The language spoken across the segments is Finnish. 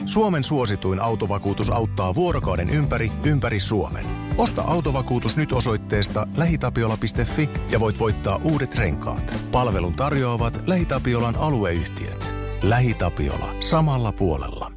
Suomen suosituin autovakuutus auttaa vuorokauden ympäri Suomen. Osta autovakuutus nyt osoitteesta lähitapiola.fi ja voit voittaa uudet renkaat. Palvelun tarjoavat LähiTapiolan alueyhtiöt. LähiTapiola. Samalla puolella.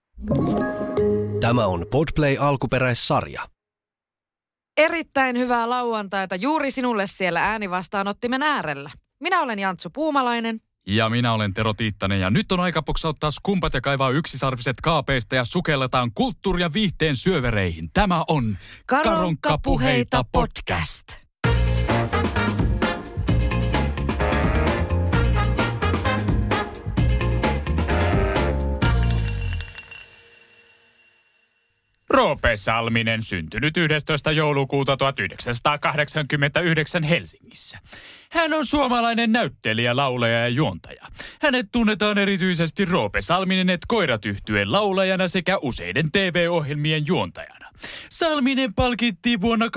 Tämä on Podplay alkuperäissarja. Erittäin hyvää lauantaita juuri sinulle siellä äänivastaanottimen äärellä. Minä olen Jantsu Puumalainen. Ja minä olen Tero Tiittanen ja nyt on aika poksauttaa skumpat ja kaivaa yksisarviset kaapeista ja sukelletaan kulttuuri- ja viihteen syövereihin. Tämä on Karonkkapuheita podcast. Roope Salminen, syntynyt 11. joulukuuta 1989 Helsingissä. Hän on suomalainen näyttelijä, laulaja ja juontaja. Hänet tunnetaan erityisesti Roope Salminen et Koirat -yhtyeen laulajana sekä useiden TV-ohjelmien juontajana. Salminen palkittiin vuonna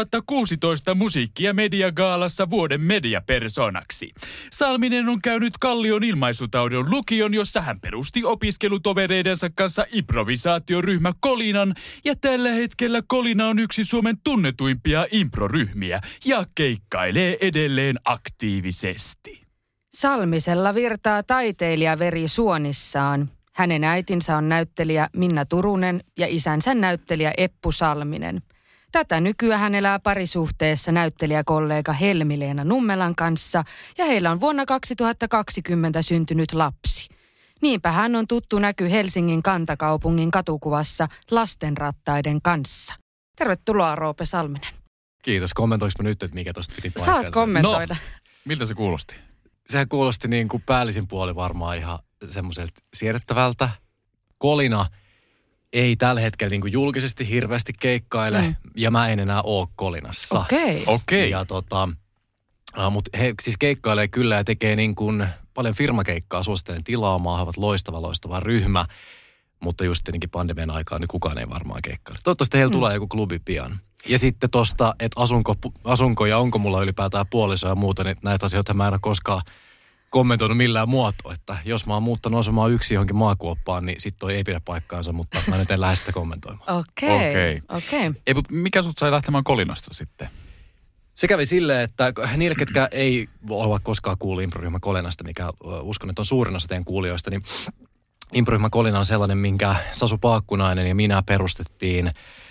2016 musiikki- ja mediagaalassa vuoden mediapersonaksi. Salminen on käynyt Kallion ilmaisutaudon lukion, jossa hän perusti opiskelutovereidensa kanssa improvisaatioryhmä Kolinan, ja tällä hetkellä Kolina on yksi Suomen tunnetuimpia improryhmiä ja keikkailee edelleen aktiivisesti. Salmisella virtaa taiteilijaveri suonissaan. Hänen äitinsä on näyttelijä Minna Turunen ja isänsä näyttelijä Eppu Salminen. Tätä nykyään hän elää parisuhteessa näyttelijäkollega Helmi-Leena Nummelan kanssa ja heillä on vuonna 2020 syntynyt lapsi. Niinpä hän on tuttu näky Helsingin kantakaupungin katukuvassa lastenrattaiden kanssa. Tervetuloa Roope Salminen. Kiitos. Kommentoinko nyt, että mikä tosta piti paikkansa? Saat kommentoida. No, miltä se kuulosti? Sehän kuulosti niin kuin päällisin puoli varmaan ihan semmoiselta siedettävältä. Kolina ei tällä hetkellä niin kuin julkisesti hirveästi keikkaile ja mä en enää ole Kolinassa. Okei. Ja mutta he siis keikkailee kyllä ja tekee niin kuin paljon firmakeikkaa, suosittelen tilaamaan, he ovat loistava ryhmä. Mutta just tietenkin pandemian aikaan niin kukaan ei varmaan keikkaile. Toivottavasti heillä tulee joku klubi pian. Ja sitten tosta, että asunko ja onko mulla ylipäätään puoliso ja muuta, niin näitä asioita mä en ole koskaan kommentoinut millään muotoa. Että jos mä oon muuttanut asumaan yksin johonkin maakuoppaan, niin sit toi ei pidä paikkaansa, mutta mä nyt en lähde sitä kommentoimaan. Okei. Ei, mutta mikä sut sai lähtemään Kolinasta sitten? Se kävi silleen, että niille, ketkä ei ole koskaan kuullut improryhmä Kolinasta, mikä uskon, että on suurin osa teidän kuulijoista, niin improryhmä Kolina on sellainen, minkä Sasu Paakkunainen ja minä perustettiin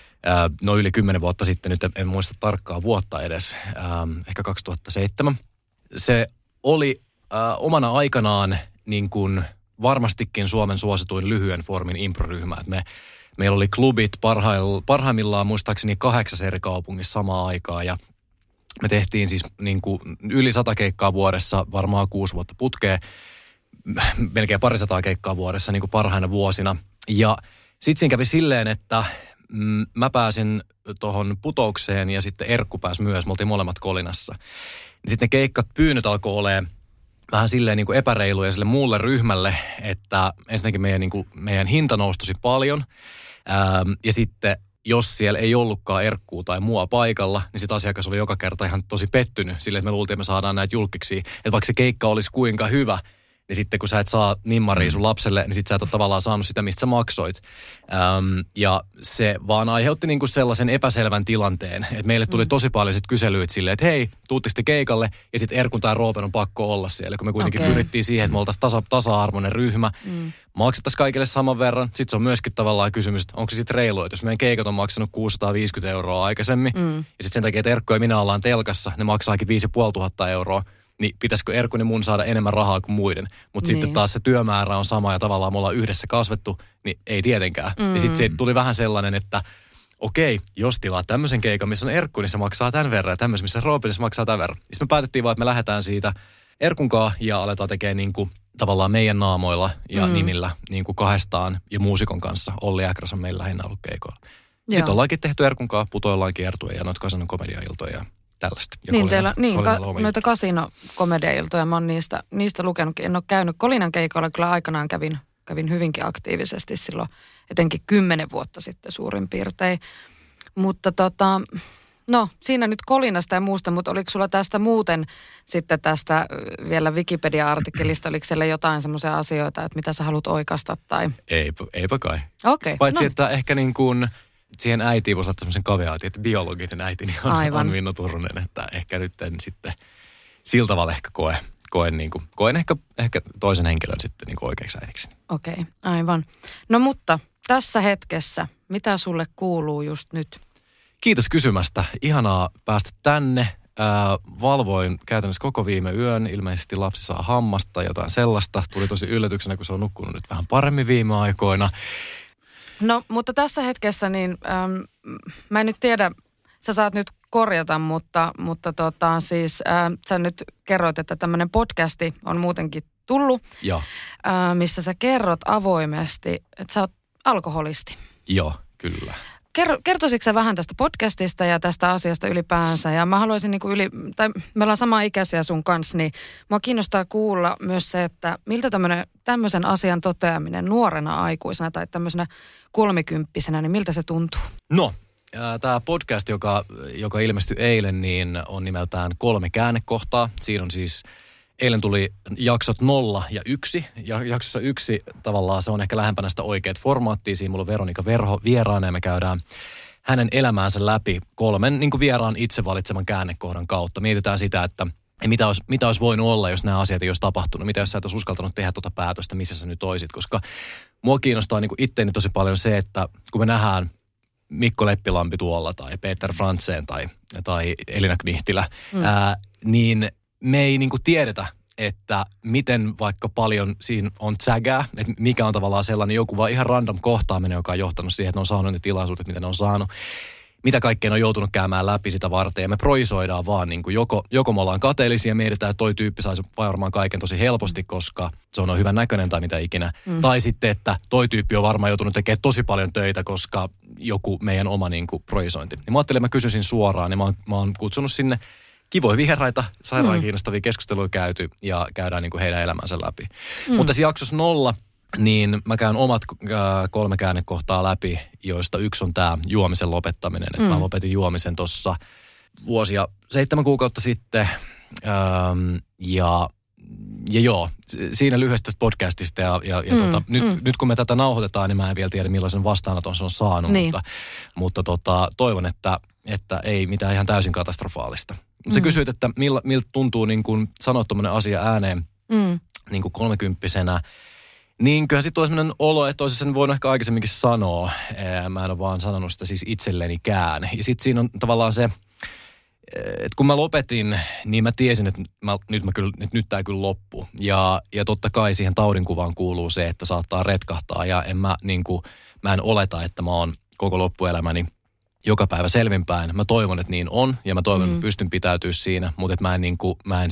yli 10 vuotta sitten, nyt en muista tarkkaa vuotta edes, ehkä 2007. Se oli omana aikanaan niin kuin varmastikin Suomen suosituin lyhyen formin improryhmä. Meillä oli klubit parhaimmillaan muistaakseni 8 eri kaupungissa samaan aikaan ja me tehtiin siis niin kuin yli 100 keikkaa vuodessa, varmaan 6 vuotta putkeen, melkein 200 keikkaa vuodessa niin kuin parhaina vuosina. Ja sitten siinä kävi silleen, että mä pääsin tuohon Putoukseen ja sitten Erkku pääsi myös, me oltiin molemmat Kolinassa. Sitten ne keikkat pyynnöt alkoi olemaan vähän silleen niin kuin epäreiluja sille muulle ryhmälle, että ensinnäkin meidän hinta nousi tosi paljon. Ja sitten jos siellä ei ollutkaan Erkkua tai mua paikalla, niin sitten asiakas oli joka kerta ihan tosi pettynyt sille, että me luultiin, että me saadaan näitä julkiksi. Että vaikka se keikka olisi kuinka hyvä, niin sitten kun sä et saa nimmaria sun lapselle, niin sit sä et ole tavallaan saanut sitä, mistä sä maksoit. Ja se vaan aiheutti niinku sellaisen epäselvän tilanteen, että meille tuli tosi paljon sit kyselyitä silleen, että hei, tuutteko te keikalle? Ja sitten Erkun tai Roopen on pakko olla siellä, kun me kuitenkin pyrittiin siihen, että me oltaisiin tasa-arvoinen ryhmä. Maksettaisiin kaikille saman verran. Sitten se on myöskin tavallaan kysymys, että onko se sitten reilu, että jos meidän keikat on maksanut 650 € aikaisemmin, ja sitten sen takia, että Erkku ja minä ollaan telkassa, ne maksaakin 5 500 €. Niin pitäisikö Erkun ja mun saada enemmän rahaa kuin muiden. Mutta sitten taas se työmäärä on sama ja tavallaan me ollaan yhdessä kasvettu, niin ei tietenkään. Ja sitten se tuli vähän sellainen, että okei, jos tilaa tämmöisen keikan, missä on Erkku, niin se maksaa tämän verran. Ja tämmöisen, missä Roope, niin se maksaa tämän verran. Sitten me päätettiin vaan, että me lähdetään siitä Erkunkaan ja aletaan tekemään niinku tavallaan meidän naamoilla ja nimillä niinku kahdestaan ja muusikon kanssa. Olli Äkräs on meillä lähinnä ollut keikoilla. Sitten ollaankin tehty Erkunkaan, putoillaan kiertuja ja noita Kasinon komediailtoja tällaista. Ja niin, teillä noita Kasino-komediailtoja, mä oon niistä lukenutkin. En ole käynyt Kolinan keikoilla, kyllä aikanaan kävin hyvinkin aktiivisesti silloin, etenkin 10 vuotta sitten suurin piirtein. Mutta No, siinä nyt kolinasta ja muusta, mutta oliko sulla tästä muuten sitten tästä vielä Wikipedia-artikkelista, oliko siellä jotain semmoisia asioita, että mitä sä haluat oikaista tai? Eipä kai. Okei. Paitsi, että ehkä niin kuin siihen äitiin voisi laittaa semmoisen kaveaatin, että biologinen äitini on Minna Turunen, että ehkä nyt en sitten sillä tavalla ehkä koen ehkä toisen henkilön sitten niin kuin oikeaksi äidiksi. Okei, aivan. No mutta tässä hetkessä, mitä sulle kuuluu just nyt? Kiitos kysymästä. Ihanaa päästä tänne. Valvoin käytännössä koko viime yön. Ilmeisesti lapsi saa hammasta, jotain sellaista. Tuli tosi yllätyksenä, kun se on nukkunut nyt vähän paremmin viime aikoina. No, mutta tässä hetkessä niin mä en nyt tiedä, sä saat nyt korjata, mutta siis sä nyt kerroit, että tämmöinen podcasti on muutenkin tullut, missä sä kerrot avoimesti, että sä oot alkoholisti. Joo, kyllä. Kertoisitko sä vähän tästä podcastista ja tästä asiasta ylipäänsä? Ja mä haluaisin me ollaan sama ikäisiä sun kanssa, niin mua kiinnostaa kuulla myös se, että miltä tämmöisen asian toteaminen nuorena aikuisena tai tämmöisenä 30-vuotiaana, niin miltä se tuntuu? No, tämä podcast, joka ilmestyi eilen, niin on nimeltään 3 käännekohtaa. Siinä on siis, eilen tuli jaksot 0 ja 1. Ja jaksossa 1 tavallaan se on ehkä lähempänä sitä oikeat formaattia. Siinä mulla on Veronika Verho vieraana ja me käydään hänen elämäänsä läpi 3 niin kuin vieraan itse valitseman käännekohdan kautta. Mietitään sitä, että mitä olisi voinut olla, jos nämä asiat ei olisi tapahtunut. Mitä jos sä et olisi uskaltanut tehdä tuota päätöstä, missä sä nyt oisit. Koska mua kiinnostaa niin kuin itteeni tosi paljon se, että kun me nähdään Mikko Leppilampi tuolla tai Peter Frantzen tai Elina Knihtilä, niin me ei niin kuin tiedetä, että miten vaikka paljon siinä on tsägää, että mikä on tavallaan sellainen joku vaan ihan random kohtaaminen, joka on johtanut siihen, että ne on saanut ne tilaisuudet, mitä ne on saanut. Mitä kaikkea ne on joutunut käymään läpi sitä varten ja me projisoidaan vaan niin kuin joko me ollaan kateellisia ja mietitään, että toi tyyppi saisi varmaan kaiken tosi helposti, koska se on hyvän näköinen tai mitä ikinä. Tai sitten, että toi tyyppi on varmaan joutunut tekemään tosi paljon töitä, koska joku meidän oma niin kuin projisointi. Ja mä ajattelin, mä kysyisin suoraan ja mä oon kutsunut sinne kivoja vieraita, sairaan kiinnostavia keskusteluja käyty ja käydään niin kuin heidän elämänsä läpi. Mutta tässä jaksossa 0, niin mä käyn omat 3 käännekohtaa läpi, joista yksi on tämä juomisen lopettaminen. Että mä lopetin juomisen tuossa vuosia 7 kuukautta sitten. Ja joo, siinä lyhyesti tästä podcastista nyt kun me tätä nauhoitetaan, niin mä en vielä tiedä millaisen vastaanoton se on saanut, niin. mutta toivon, että ei mitään ihan täysin katastrofaalista. Sä kysyit, että miltä tuntuu niin kun sanoa tommoinen asia ääneen niin kuin 30-vuotiaana. Niin kyllähän sitten tulee sellainen olo, että olisin sen voinut ehkä aikaisemminkin sanoa. Mä en ole vaan sanonut sitä siis itsellenikään. Ja sitten siinä on tavallaan se, että kun mä lopetin, niin mä tiesin, että nyt tää kyllä loppu. Ja totta kai siihen taudinkuvaan kuuluu se, että saattaa retkahtaa. Ja mä en oleta, että mä oon koko loppuelämäni joka päivä selvinpäin. Mä toivon, että niin on. Ja mä toivon, että pystyn pitäytyä siinä. Mutta mä en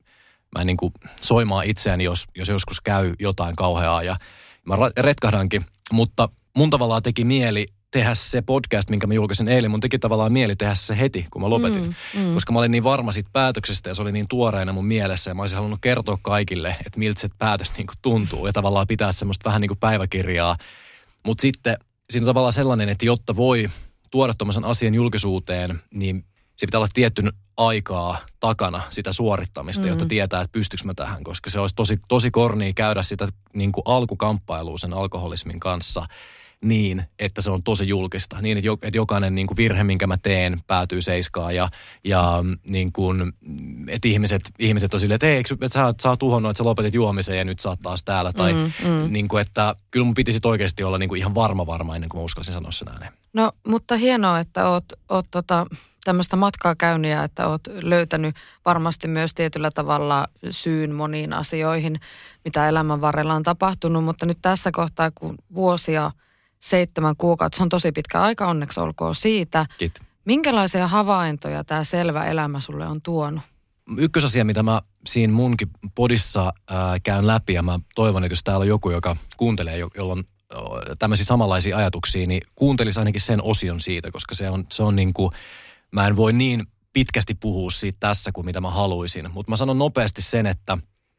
soimaa itseäni, jos joskus käy jotain kauheaa ja mä retkahdankin. Mutta mun tavallaan teki mieli tehdä se podcast, minkä mä julkaisin eilen. Mun teki tavallaan mieli tehdä se heti, kun mä lopetin. Koska mä olin niin varma siitä päätöksestä ja se oli niin tuoreena mun mielessä. Ja mä olisin halunnut kertoa kaikille, että miltä se päätös niin kuin tuntuu. Ja tavallaan pitää semmoista vähän niin kuin päiväkirjaa. Mutta sitten siinä on tavallaan sellainen, että jotta voi tuoda tommoisen asian julkisuuteen, niin se pitää olla tietty aikaa takana sitä suorittamista, jotta tietää, että pystyykö mä tähän, koska se olisi tosi kornia käydä sitä niin kuin alkukamppailua sen alkoholismin kanssa niin, että se on tosi julkista. Niin, että jokainen niin kuin virhe, minkä mä teen, päätyy seiskaan ja niin kuin, että ihmiset on silleen, että hei, että sä oot tuhonnut, että sä lopetit juomisen ja nyt sä oot taas täällä. Tai niin kuin, että kyllä mun piti sit oikeasti olla niin kuin ihan varma ennen kuin mä uskalsin sanoa sen ääneen. No, mutta hienoa, että oot tämmöistä matkaa käynyt ja että oot löytänyt varmasti myös tietyllä tavalla syyn moniin asioihin, mitä elämän varrella on tapahtunut. Mutta nyt tässä kohtaa, kun vuosia 7 kuukautta, se on tosi pitkä aika, onneksi olkoon siitä. Kiitos. Minkälaisia havaintoja tämä selvä elämä sulle on tuonut? Ykkösasia, mitä mä siinä munkin podissa käyn läpi ja mä toivon, että jos täällä on joku, joka kuuntelee, jolla on tämmöisiä samanlaisia ajatuksia, niin kuuntelisi ainakin sen osion siitä, koska se on niin kuin, mä en voi niin pitkästi puhua siitä tässä kuin mitä mä haluaisin. Mutta mä sanon nopeasti sen, että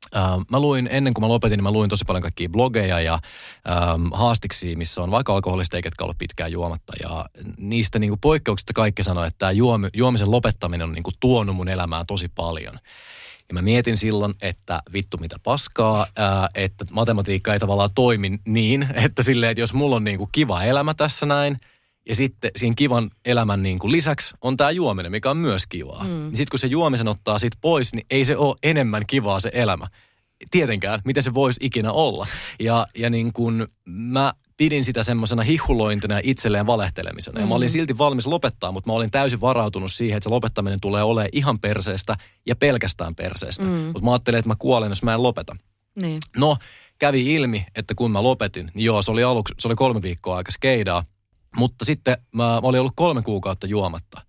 Mä luin, ennen kuin mä lopetin, niin mä luin tosi paljon kaikkia blogeja ja haastiksia, missä on vaikka alkoholisteja, ketkä on ollut pitkään juomatta. Ja niistä niin kuin poikkeuksista kaikki sanoo, että tämä juomisen lopettaminen on niin kuin tuonut mun elämään tosi paljon. Ja mä mietin silloin, että vittu mitä paskaa, että matematiikka ei tavallaan toimi niin, että silleen, että jos mulla on niin kuin kiva elämä tässä näin, ja sitten siinä kivan elämän niin kuin lisäksi on tämä juominen, mikä on myös kivaa. Sitten kun se juomisen ottaa siitä pois, niin ei se ole enemmän kivaa se elämä. Tietenkään, miten se voisi ikinä olla. Ja niin kuin mä pidin sitä semmoisena hihulointina ja itselleen valehtelemisena. Ja mä olin silti valmis lopettaa, mutta mä olin täysin varautunut siihen, että se lopettaminen tulee olemaan ihan perseestä ja pelkästään perseestä. Mutta mä ajattelin, että mä kuolen, jos mä en lopeta. Niin. No, kävi ilmi, että kun mä lopetin, niin joo, se oli 3 viikkoa aika skeidaa. Mutta sitten mä olin ollut 3 kuukautta juomatta.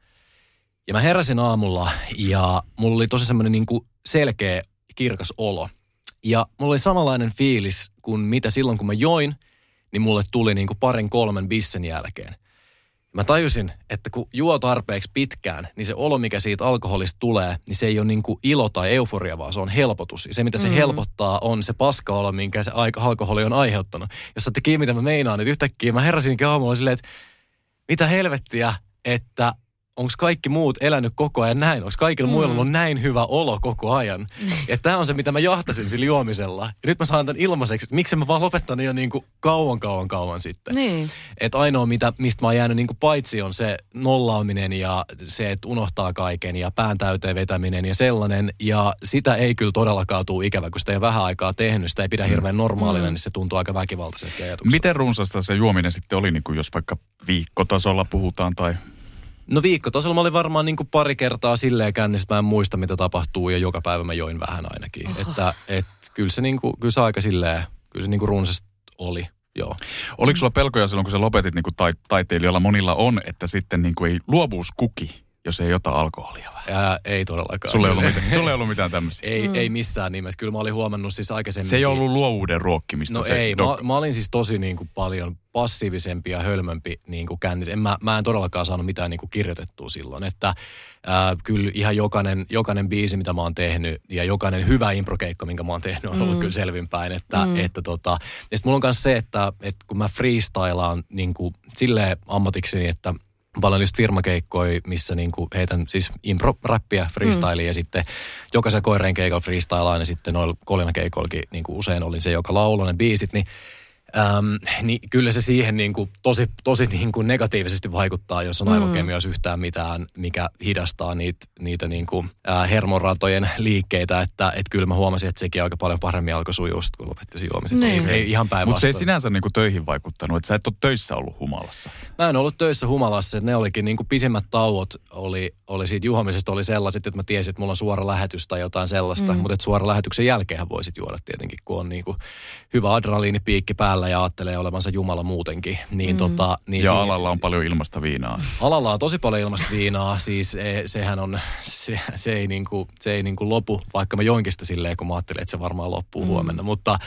Ja mä heräsin aamulla ja mulla oli tosi semmoinen niin kuin selkeä, kirkas olo. Ja mulla oli samanlainen fiilis kuin mitä silloin, kun mä join, niin mulle tuli niin kuin 2-3 bissen jälkeen. Mä tajusin, että kun juo tarpeeksi pitkään, niin se olo, mikä siitä alkoholista tulee, niin se ei ole niin kuin ilo tai euforia, vaan se on helpotus. Ja se, mitä se helpottaa, on se paska-olo, minkä se alkoholi on aiheuttanut. Jos saatte kiinni, mitä mä meinaan, että yhtäkkiä mä heräsinkin aamulla silleen, että mitä helvettiä, että onko kaikki muut elänyt koko ajan näin? Onko kaikilla muilla ollut näin hyvä olo koko ajan? Että tämä on se, mitä mä jahtasin sillä juomisella. Ja nyt mä saan tämän ilmaiseksi, että miksi mä vaan lopettanut jo niin kuin kauan sitten. Niin. Että ainoa, mistä mä oon jäänyt niin kuin paitsi on se nollaaminen ja se, että unohtaa kaiken ja pään täyteen vetäminen ja sellainen. Ja sitä ei kyllä todellakaan tule ikävä, kun sitä ei vähän aikaa tehnyt. Sitä ei pidä hirveän normaalina, niin se tuntuu aika väkivaltaiselta ajatukselta. Miten runsasta se juominen sitten oli, niin kuin jos vaikka viikkotasolla puhutaan tai... No viikkotasolla mä olin varmaan niin kuin 2 kertaa silleen kännissä, että mä en muista mitä tapahtuu ja joka päivä mä join vähän ainakin. Että kyllä se aika silleen, kyllä se niin kuin runsasta oli, joo. Oliko sulla pelkoja silloin, kun sä lopetit niin kuin taiteilijoilla monilla on, että sitten niin kuin ei luovuus kuki, jos ei ota alkoholia vähän? Ei todellakaan. Sulla ei ollut mitään tämmöisiä? Ei missään nimessä. Kyllä mä olin huomannut siis aikaisemmin. Se ei ollut luovuuden ruokkimista? No ei, mä olin siis tosi niin kuin paljon passiivisempi ja hölmömpi niin kuin kännissä. Mä en todellakaan saanut mitään niin kuin kirjoitettua silloin. Että kyllä ihan jokainen biisi, mitä mä oon tehnyt ja jokainen hyvä improkeikko, minkä mä oon tehnyt, on ollut kyllä selvinpäin. Ja sitten mulla on myös se, että kun mä freestylaan niin kuin silleen ammatikseni, että paljon just firmakeikkoja, missä niinku heitän siis impro-räppiä, freestylia ja sitten jokaisen koireen keikalla freestylaan ja sitten noilla kolinakeikoillakin niinku usein olin se, joka lauloi ne biisit, niin kyllä se siihen niinku tosi niinku negatiivisesti vaikuttaa, jos on aivokemioissa yhtään mitään, mikä hidastaa niitä niinku hermonratojen liikkeitä, että kyllä mä huomasin, että sekin aika paljon paremmin alkoi sujua, kun lopetti juomiset. Ei ihan päinvastoin. Mutta se ei sinänsä niinku töihin vaikuttanut, että sä et ole töissä ollut humalassa. Mä en ollut töissä humalassa, että ne olikin niinku pisimmät tauot oli siitä juomisesta oli sellaiset, että mä tiesin, että mulla on suora lähetys tai jotain sellaista, mutta että suora lähetyksen jälkeenhän voisit juoda tietenkin, kun on niinku hyvä adrenaliinipiikki päällä ja ajattelee olevansa Jumala muutenkin. Niin ja alalla on paljon ilmasta viinaa. Alalla on tosi paljon ilmasta viinaa, siis sehän on, se ei niinku lopu, vaikka mä joinkin sitä silleen, kun mä ajattelin, että se varmaan loppuu huomenna. Mutta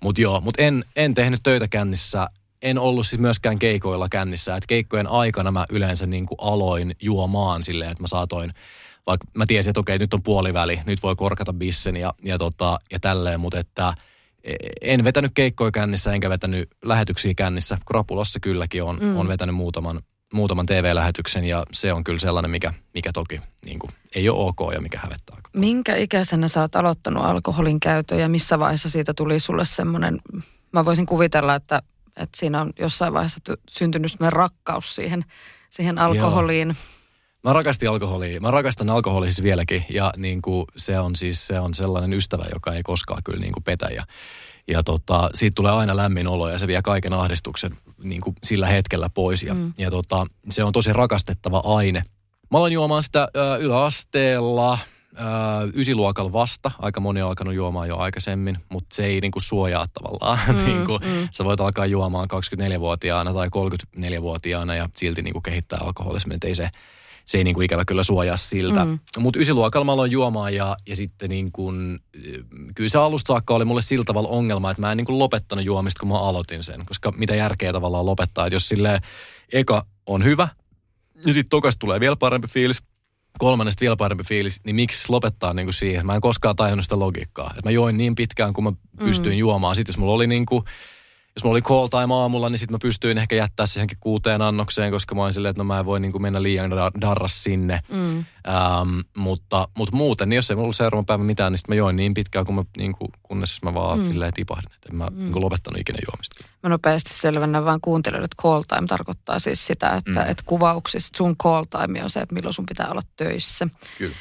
en tehnyt töitä kännissä, en ollut siis myöskään keikoilla kännissä, että keikkojen aikana mä yleensä niinku aloin juomaan silleen, että mä saatoin, vaikka mä tiesin, että okei, nyt on puoliväli, nyt voi korkata bissen ja tälleen, mutta että en vetänyt keikkoja kännissä, enkä vetänyt lähetyksiä kännissä. Krapulassa kylläkin on vetänyt muutaman TV-lähetyksen ja se on kyllä sellainen, mikä toki niin kuin, ei ole ok ja mikä hävettää. Minkä ikäisenä sä oot aloittanut alkoholin käytön ja missä vaiheessa siitä tuli sulle semmoinen, mä voisin kuvitella, että siinä on jossain vaiheessa syntynyt semmoinen rakkaus siihen alkoholiin. Joo. Mä rakastin alkoholia. Mä rakastan alkoholia siis vieläkin ja niin kuin se on sellainen ystävä, joka ei koskaan kyllä niin kuin petä ja siitä tulee aina lämmin olo ja se vie kaiken ahdistuksen niin kuin sillä hetkellä pois ja se on tosi rakastettava aine. Mä aloin juomaan sitä yläasteella 9-luokalla vasta. Aika moni on alkanut juomaan jo aikaisemmin, mutta se ei niinku suojaa tavallaan. Sä voit alkaa juomaan 24-vuotiaana tai 34-vuotiaana ja silti niinku kehittää alkoholismin. Se ei niinku ikävä kyllä suojaa siltä. Mutta 9-luokalla mä aloin juomaan ja sitten niinku, kyllä se alusta saakka oli mulle sillä tavalla ongelma, että mä en niinku lopettanut juomista, kun mä aloitin sen. Koska mitä järkeä tavallaan lopettaa, että jos silleen eka on hyvä, ja sitten tokas tulee vielä parempi fiilis, kolmannesta vielä parempi fiilis, niin miksi lopettaa niin kuin siihen? Mä en koskaan tajunnut sitä logiikkaa. Että mä join niin pitkään, kun mä pystyin juomaan. Sitten jos mulla oli niin kuin, jos mulla oli call time aamulla, niin sitten mä pystyin ehkä jättää se johonkin 6 annokseen, koska mä olin silleen, että no mä en voi niin kuin mennä liian darras sinne. Mutta muuten, niin jos ei mulla ollut seuraavan päivän mitään, niin sitten mä join niin pitkään, kun mä, niin kuin, kunnes mä vaan silleen tipahdin. Että en mä niin kuin lopettanut ikinä juomista. Mä nopeasti selvennän vaan kuuntelijoille, että call time tarkoittaa siis sitä, että kuvauksissa sun call time on se, että milloin sun pitää olla töissä. Kyllä.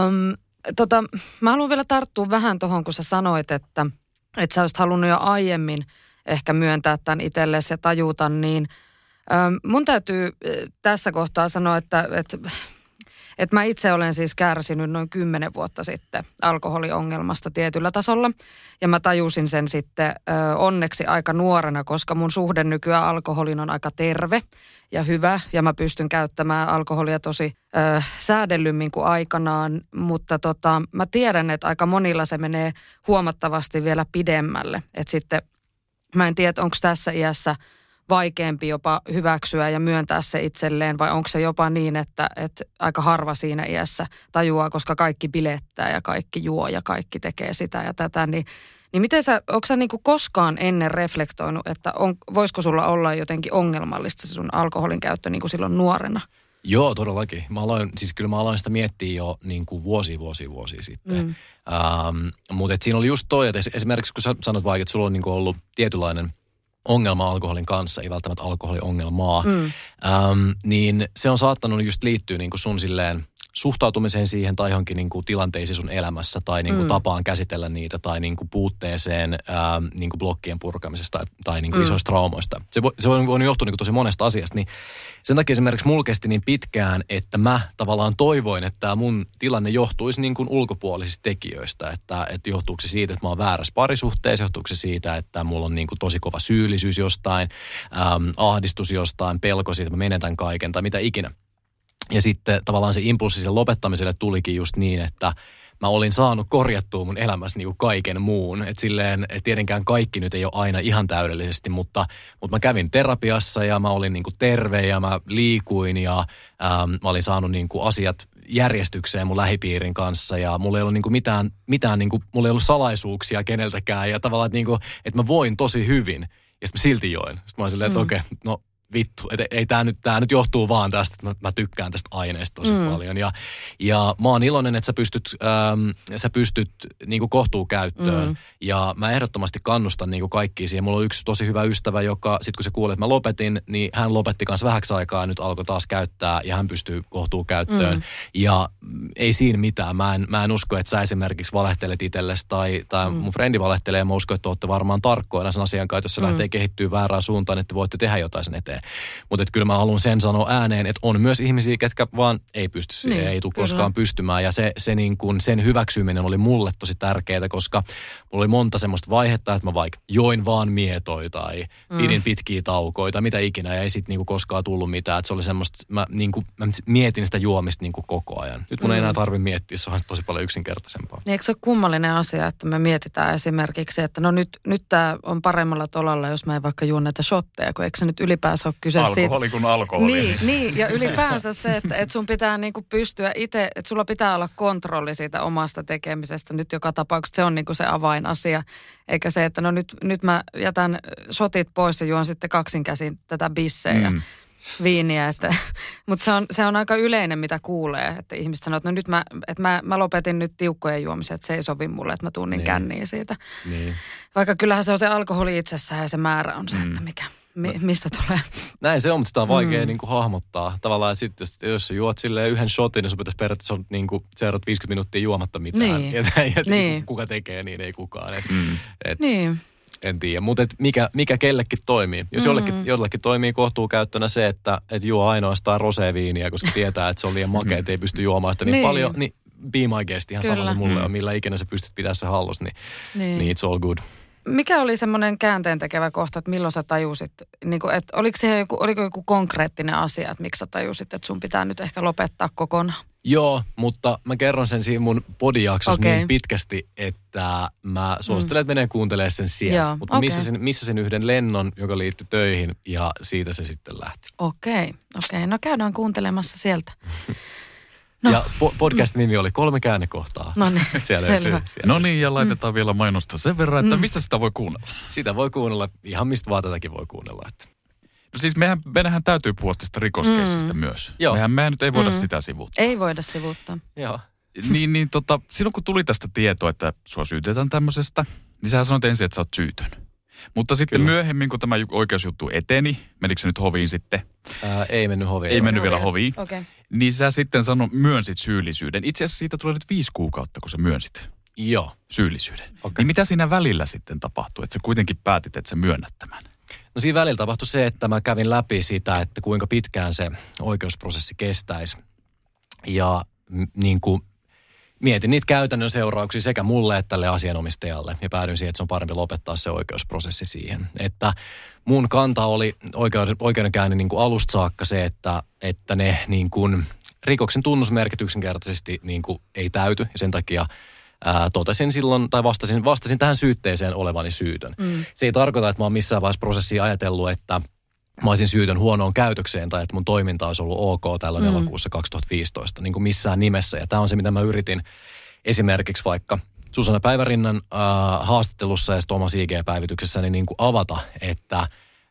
Mä haluan vielä tarttua vähän tuohon, kun sä sanoit, että sä olisit halunnut jo aiemmin ehkä myöntää tämän itsellesi ja tajuta, niin mun täytyy tässä kohtaa sanoa, että mä itse olen siis kärsinyt noin 10 vuotta sitten alkoholiongelmasta tietyllä tasolla. Ja mä tajusin sen sitten onneksi aika nuorena, koska mun suhde nykyään alkoholin on aika terve ja hyvä. Ja mä pystyn käyttämään alkoholia tosi säädellymmin kuin aikanaan. Mutta mä tiedän, että aika monilla se menee huomattavasti vielä pidemmälle. Että sitten mä en tiedä, onko tässä iässä vaikeampi jopa hyväksyä ja myöntää se itselleen, vai onko se jopa niin, että aika harva siinä iässä tajuaa, koska kaikki bilettää ja kaikki juo ja kaikki tekee sitä ja tätä, niin miten onko sä niinku koskaan ennen reflektoinut, että voisiko sulla olla jotenkin ongelmallista se sun alkoholin käyttö niin kuin silloin nuorena? Joo, todellakin. Mä aloin sitä miettiä jo niin kuin vuosia sitten. Mutta siinä oli just toi, että esimerkiksi kun sä sanot vaikka, että sulla on niin kuin ollut tietynlainen ongelma alkoholin kanssa, ei välttämättä alkoholiongelmaa, niin se on saattanut just liittyä niin kuin sun silleen suhtautumiseen siihen tai johonkin niin kuin tilanteisiin sun elämässä tai niin kuin tapaan käsitellä niitä tai niin kuin puutteeseen niin kuin blokkien purkamisesta tai niin kuin isoista traumoista. Se voi johtua niin kuin tosi monesta asiasta. Niin sen takia esimerkiksi mulla kesti niin pitkään, että mä tavallaan toivoin, että tämä mun tilanne johtuisi niin kuin ulkopuolisista tekijöistä. Että johtuuko se siitä, että mä oon väärässä parisuhteessa, johtuuko se siitä, että mulla on niin kuin tosi kova syyllisyys jostain, ahdistus jostain, pelko siitä, että mä menetän kaiken tai mitä ikinä. Ja sitten tavallaan se impulssi sen lopettamiselle tulikin just niin, että mä olin saanut korjattua mun elämässä niin kuin kaiken muun. Että silleen, et tietenkään kaikki nyt ei ole aina ihan täydellisesti, mutta mä kävin terapiassa ja mä olin niin kuin terve ja mä liikuin ja mä olin saanut niin kuin asiat järjestykseen mun lähipiirin kanssa ja mulla ei ollut niin kuin mitään niin kuin, mulla ei ollut salaisuuksia keneltäkään ja tavallaan, että mä voin tosi hyvin ja sitten mä silti join. Sitten mä olin silleen, että okei, no vittu, että ei tää nyt johtuu vaan tästä, että mä tykkään tästä aineesta tosi paljon. Ja mä oon iloinen, että sä pystyt niinku kohtuukäyttöön. Ja mä ehdottomasti kannustan niinku kaikkia siihen. Mulla on yksi tosi hyvä ystävä, joka sit kun se kuuli, että mä lopetin, niin hän lopetti kanssa vähäksi aikaa ja nyt alkoi taas käyttää ja hän pystyy kohtuukäyttöön. Ja ei siinä mitään. Mä en usko, että sä esimerkiksi valehtelet itsellesi tai mun frendi valehtelee ja mä uskon, että olette varmaan tarkkoina sen asian kanssa, jos se lähtee kehittyä väärään suuntaan, että voitte tehdä jotain sen eteen. Mutta kyllä mä haluan sen sanoa ääneen, että on myös ihmisiä, ketkä vaan ei pysty siihen, ei tule koskaan pystymään. Ja se niin kuin sen hyväksyminen oli mulle tosi tärkeää, koska mulla oli monta semmoista vaihetta, että mä vaikka join vaan mietoja tai pidin pitkiä taukoja tai mitä ikinä. Ja ei sit niin kuin koskaan tullut mitään. Että se oli semmoista, mä mietin sitä juomista niin kuin koko ajan. Nyt mun ei enää tarvitse miettiä, se on tosi paljon yksinkertaisempaa. Eikö se ole kummallinen asia, että me mietitään esimerkiksi, että no nyt tämä on paremmalla tolalla, jos mä en vaikka juon näitä shotteja, kun eikö se nyt ylipäänsä ole kyse alkoholi siitä. Kuin alkoholi. Niin, ja ylipäänsä se, että sun pitää niinku pystyä itse, että sulla pitää olla kontrolli siitä omasta tekemisestä. Nyt joka tapauksessa se on niinku se avainasia, eikä se, että no nyt mä jätän shotit pois ja juon sitten kaksinkäsin tätä bisseä ja viiniä. Mutta se on aika yleinen, mitä kuulee, että ihmiset sanoo, että no nyt mä lopetin nyt tiukkojen juomisen, että se ei sovi mulle, että mä tuun niin känniin siitä. Niin. Vaikka kyllähän se on se alkoholi itsessään ja se määrä on se, että mistä tulee. Näin se on, mutta sitä on vaikea niin kuin hahmottaa. Tavallaan, että sitten jos sä juot silleen yhden shotin, niin sun pitäisi periaatteessa niin kuin seurata 50 minuuttia juomatta mitään. Niin. Ja kuka tekee, niin ei kukaan. Niin. En tiedä, mutta mikä kellekin toimii. Jos jollekin toimii kohtuukäyttönä se, että juo ainoastaan roséviiniä, koska tietää, että se on liian makea, että ei pysty juomaan sitä niin paljon, niin be my guest, ihan sama se mulle on, millä ikinä sä pystyt pitämään se hallussa, niin it's all good. Mikä oli semmoinen käänteentekevä kohta, että milloin sä tajusit, niin kuin, että oliko joku konkreettinen asia, että miksi sä tajusit, että sun pitää nyt ehkä lopettaa kokonaan? Joo, mutta mä kerron sen siinä mun podijaksossa niin pitkästi, että mä suosittelen, että menee kuuntelemaan sen sieltä. Mutta missä sen yhden lennon, joka liittyi töihin, ja siitä se sitten lähti. Okei. No käydään kuuntelemassa sieltä. No. Ja podcastin nimi oli 3 käännekohtaa. No niin, selvä. No niin, ja laitetaan vielä mainosta sen verran, että mistä sitä voi kuunnella? Sitä voi kuunnella, ihan mistä vaan tätäkin voi kuunnella. Että. No siis meidänhän täytyy puhua tästä rikoskeissistä myös. Joo. Mehän nyt ei voida sitä sivuuttaa. Ei voida sivuuttaa. Joo. Silloin kun tuli tästä tietoa, että sua syytetään tämmöisestä, niin sähän sanoit ensin, että sä oot syytön. Mutta sitten myöhemmin, kun tämä oikeusjuttu eteni, menikö se nyt hoviin sitten? Ei mennyt hoviin. Ei mennyt vielä hoviin. Okay. Niin sä sitten myönsit syyllisyyden. Itse asiassa siitä tulee nyt 5 kuukautta, kun sä myönsit Joo. syyllisyyden. Okay. Niin mitä siinä välillä sitten tapahtui, että sä kuitenkin päätit, että sä myönnät tämän? No siinä välillä tapahtui se, että mä kävin läpi sitä, että kuinka pitkään se oikeusprosessi kestäisi. Ja niin kuin mietin niitä käytännön seurauksia sekä mulle että tälle asianomistajalle. Ja päädyin siihen, että se on parempi lopettaa se oikeusprosessi siihen. Että mun kanta oli oikeudenkäynnin niin kuin alusta saakka se, että ne niin kuin rikoksen tunnusmerkit yksinkertaisesti niin kuin ei täyty. Ja sen takia totesin silloin, tai vastasin tähän syytteeseen olevani syytön. Se ei tarkoita, että mä oon missään vaiheessa prosessia ajatellut, että mä olisin syytön huonoon käytökseen tai että mun toiminta olisi ollut ok tällöin elokuussa 2015, niin kuin missään nimessä. Ja tämä on se, mitä mä yritin esimerkiksi vaikka Susanna Päivärinnan haastattelussa ja sitten omassa IG-päivityksessäni niin kuin avata, että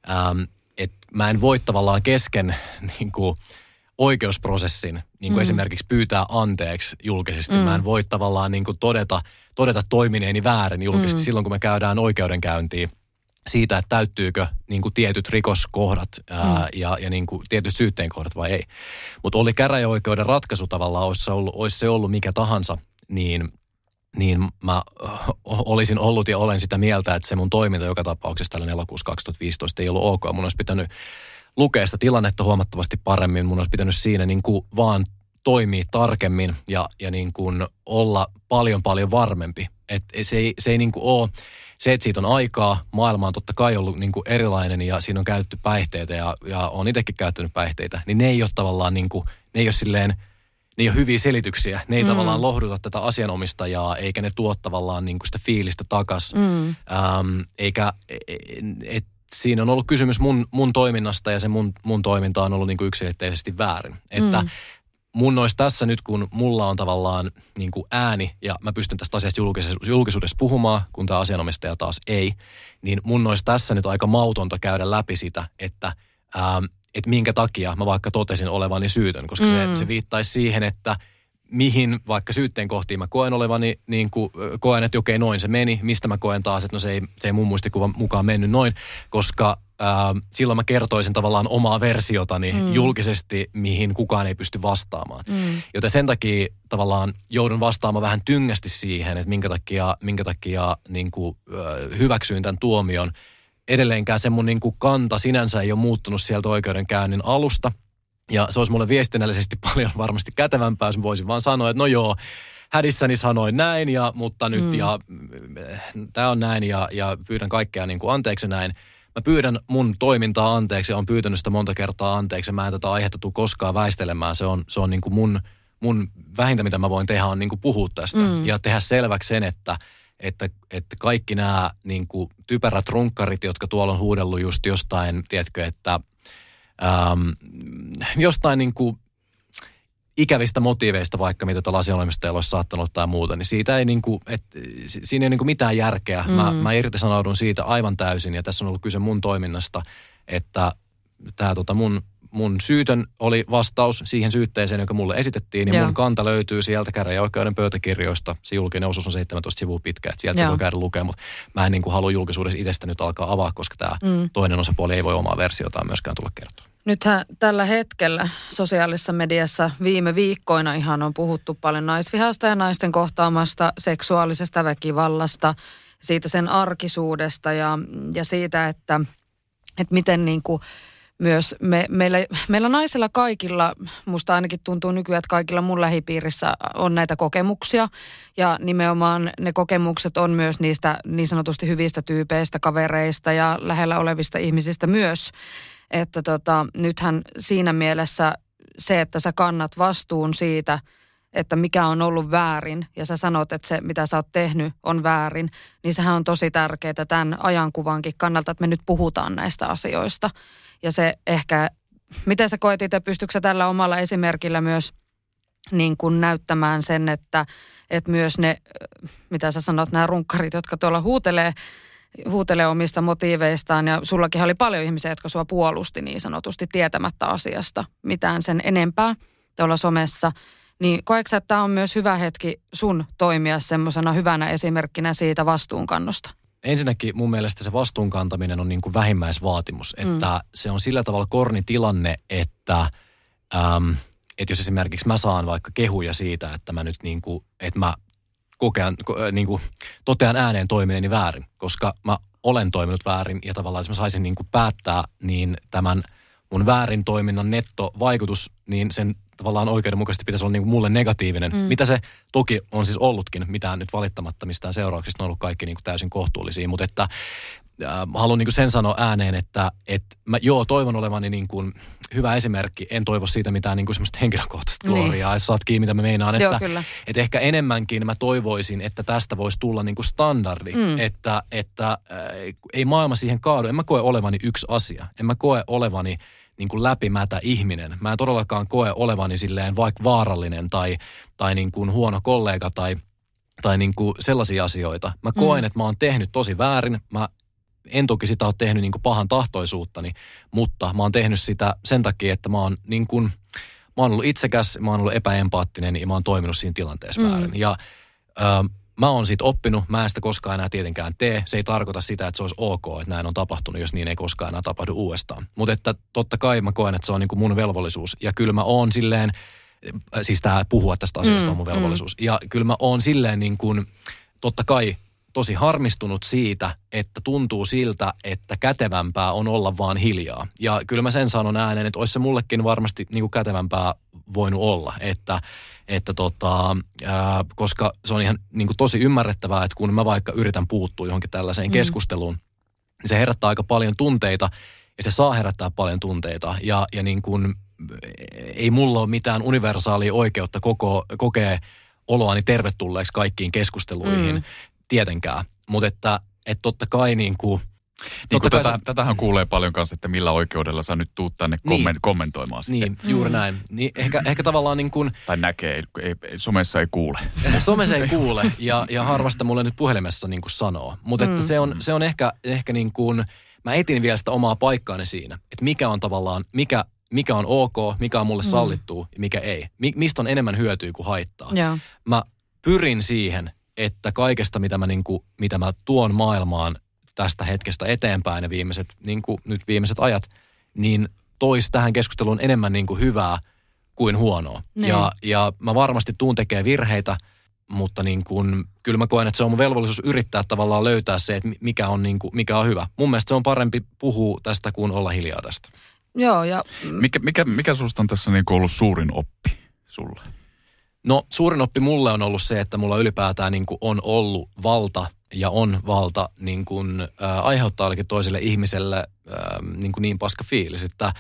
mä en voi tavallaan kesken niin kuin oikeusprosessin niin kuin esimerkiksi pyytää anteeksi julkisesti. Mä en voi tavallaan niin kuin todeta toimineeni väärin julkisesti silloin, kun me käydään oikeudenkäyntiin siitä, että täyttyykö niin kuin tietyt rikoskohdat ja niin kuin tietyt syytteenkohdat vai ei. Mutta oli käräjäoikeuden ratkaisu tavallaan, olisi se ollut mikä tahansa, niin mä olisin ollut ja olen sitä mieltä, että se mun toiminta joka tapauksessa tällä elokuussa 2015 ei ollut ok. Mun olisi pitänyt lukea sitä tilannetta huomattavasti paremmin. Mun olisi pitänyt siinä niin kuin vaan toimia tarkemmin ja niin kuin olla paljon varmempi. Että se ei niin kuin ole, se että siitä on aikaa, maailma on totta kai ollut niin kuin erilainen ja siinä on käytetty päihteitä ja on itsekin käyttänyt päihteitä, niin ne ei ole tavallaan niin kuin, ne ei ole hyviä selityksiä. Ne ei tavallaan lohduta tätä asianomistajaa, eikä ne tuo tavallaan niin kuin sitä fiilistä takas. Siinä on ollut kysymys mun toiminnasta ja se mun toiminta on ollut niin kuin yksiselitteisesti väärin. Että mun olisi tässä nyt, kun mulla on tavallaan niin kuin ääni ja mä pystyn tästä asiasta julkisuudessa puhumaan, kun tämä asianomistaja taas ei, niin mun olisi tässä nyt aika mautonta käydä läpi sitä, että minkä takia mä vaikka totesin olevani syytön, koska se viittaisi siihen, että mihin vaikka syytteen kohtiin mä koen olevani, niin kuin koen, että okei, noin se meni. Mistä mä koen taas, että no se ei mun muistikuvan mukaan mennyt noin, koska silloin mä kertoisin tavallaan omaa versiotani julkisesti, mihin kukaan ei pysty vastaamaan. Joten sen takia tavallaan joudun vastaamaan vähän tyngästi siihen, että minkä takia niin kuin, hyväksyin tämän tuomion. Edelleenkään se mun niin kuin kanta sinänsä ei ole muuttunut sieltä oikeudenkäynnin alusta. Ja se olisi mulle viestinnällisesti paljon varmasti kätevämpää, jos mä voisin vaan sanoa, että no joo, hädissäni sanoin näin, mutta nyt ja tämä on näin ja pyydän kaikkea niin kuin anteeksi näin. Mä pyydän mun toimintaa anteeksi ja olen pyytänyt sitä monta kertaa anteeksi. Mä en tätä aihetta tule koskaan väistelemään. Se on niin kuin mun vähintä, mitä mä voin tehdä, on niin kuin puhua tästä ja tehdä selväksi sen, että kaikki nämä niin kuin typerät runkkarit, jotka tuolla on huudellut just jostain, tiedätkö, että jostain niin kuin ikävistä motiiveista vaikka, mitä tällä asianomistajalla olisi saattanut tai muuta, niin siitä ei niin kuin, siinä ei niin kuin mitään järkeä. Mä irtisanoudun siitä aivan täysin ja tässä on ollut kyse mun toiminnasta, että tämä mun syytön oli vastaus siihen syytteeseen, joka mulle esitettiin, ja mun kanta löytyy sieltä käräjäoikeuden pöytäkirjoista. Se julkinen osuus on 17 sivua pitkä, että sieltä se voi käydä lukea, mutta mä en niin kuin halua julkisuudessa itsestä nyt alkaa avaa, koska tämä toinen osapuoli ei voi omaa versiotaan myöskään tulla kertoa. Nythän tällä hetkellä sosiaalisessa mediassa viime viikkoina ihan on puhuttu paljon naisvihasta ja naisten kohtaamasta seksuaalisesta väkivallasta, siitä sen arkisuudesta ja siitä, että miten niin kuin myös meillä naisilla kaikilla, musta ainakin tuntuu nykyään, että kaikilla mun lähipiirissä on näitä kokemuksia. Ja nimenomaan ne kokemukset on myös niistä niin sanotusti hyvistä tyypeistä, kavereista ja lähellä olevista ihmisistä myös. Että nythän siinä mielessä se, että sä kannat vastuun siitä, että mikä on ollut väärin ja sä sanot, että se mitä sä oot tehnyt on väärin, niin sehän on tosi tärkeää tämän ajankuvankin kannalta, että me nyt puhutaan näistä asioista. Ja se ehkä, miten sä koet itse, pystytkö sä tällä omalla esimerkillä myös niin kuin näyttämään sen, että myös ne, mitä sä sanot, nämä runkkarit, jotka tuolla huutelee omista motiiveistaan, ja sullakin oli paljon ihmisiä, jotka sua puolusti niin sanotusti tietämättä asiasta mitään sen enempää tuolla somessa, niin koetko, että tämä on myös hyvä hetki sun toimia semmoisena hyvänä esimerkkinä siitä vastuunkannosta? Ensinnäkin mun mielestä se vastuunkantaminen on niin kuin vähimmäisvaatimus, että se on sillä tavalla korni tilanne, että jos esimerkiksi mä saan vaikka kehuja siitä, että mä nyt niin kuin, että mä totean ääneen toimineeni väärin, koska mä olen toiminut väärin ja tavallaan jos mä saisin niin kuin päättää, niin tämän mun väärin toiminnan nettovaikutus, niin sen tavallaan oikeudenmukaisesti pitäisi olla niin kuin mulle negatiivinen. Mitä se toki on siis ollutkin, mitään nyt valittamatta mistään seurauksista, ne on ollut kaikki niin kuin täysin kohtuullisia, mutta että haluan niin kuin sen sanoa ääneen, että mä toivon olevani niin kuin hyvä esimerkki. En toivo siitä mitään niin kuin semmoista henkilökohtaista gloriaa, jos saat kiinni, mitä mä meinaan. Että ehkä enemmänkin mä toivoisin, että tästä voisi tulla niin kuin standardi, että ei maailma siihen kaadu. En mä koe olevani yksi asia. En mä koe olevani niin kuin läpimätä ihminen. Mä en todellakaan koe olevani silleen vaikka vaarallinen tai niin kuin huono kollega tai niin kuin sellaisia asioita. Mä koen, että mä oon tehnyt tosi väärin. Mä en toki sitä ole tehnyt niin kuin pahan tahtoisuuttani, mutta mä oon tehnyt sitä sen takia, että mä oon ollut itsekäs, mä oon ollut epäempaattinen ja mä oon toiminut siinä tilanteessa väärin. Ja mä oon siitä oppinut, mä en sitä koskaan enää tietenkään tee. Se ei tarkoita sitä, että se olisi ok, että näin on tapahtunut, jos niin ei koskaan enää tapahdu uudestaan. Mutta että totta kai mä koen, että se on niin kuin mun velvollisuus. Ja kyllä mä oon silleen, siis tää puhua tästä asiasta on mun velvollisuus. Ja kyllä mä oon silleen niin kuin, totta kai tosi harmistunut siitä, että tuntuu siltä, että kätevämpää on olla vaan hiljaa. Ja kyllä mä sen sanon ääneen, että olisi se mullekin varmasti niin kuin kätevämpää voinut olla, koska se on ihan niin kuin tosi ymmärrettävää, että kun mä vaikka yritän puuttua johonkin tällaiseen keskusteluun, niin se herättää aika paljon tunteita ja se saa herättää paljon tunteita ja niin kuin ei mulla ole mitään universaalia oikeutta kokea oloani tervetulleeksi kaikkiin keskusteluihin. Tietenkään, mutta että totta kai niin kuin tätähän kuulee paljon kanssa, että millä oikeudella sä nyt tuut tänne kommentoimaan sitten. Niin, juuri näin. Niin ehkä tavallaan niin kuin tai näkee, somessa ei kuule. Somessa ei kuule ja harvasta mulle nyt puhelimessa niin kuin sanoo. Mutta että se on ehkä niin kuin, mä etin vielä sitä omaa paikkaani siinä, että mikä on tavallaan, mikä on ok, mikä on mulle sallittua ja mikä ei. Mistä on enemmän hyötyä kuin haittaa. Ja. Mä pyrin siihen, että kaikesta, mitä mä tuon maailmaan tästä hetkestä eteenpäin ja viimeiset ajat, niin tois tähän keskusteluun enemmän niin kuin hyvää kuin huonoa. Ja mä varmasti tuun tekemään virheitä, mutta niin kuin, kyllä mä koen, että se on mun velvollisuus yrittää tavallaan löytää se, että mikä on hyvä. Mun mielestä se on parempi puhua tästä kuin olla hiljaa tästä. Joo, ja Mikä susta on tässä niin kuin ollut suurin oppi sulle? No suurin oppi mulle on ollut se, että mulla ylipäätään niin kuin on ollut valta ja on valta niin kuin, aiheuttaa jollekin toiselle ihmiselle niin paska fiilis, että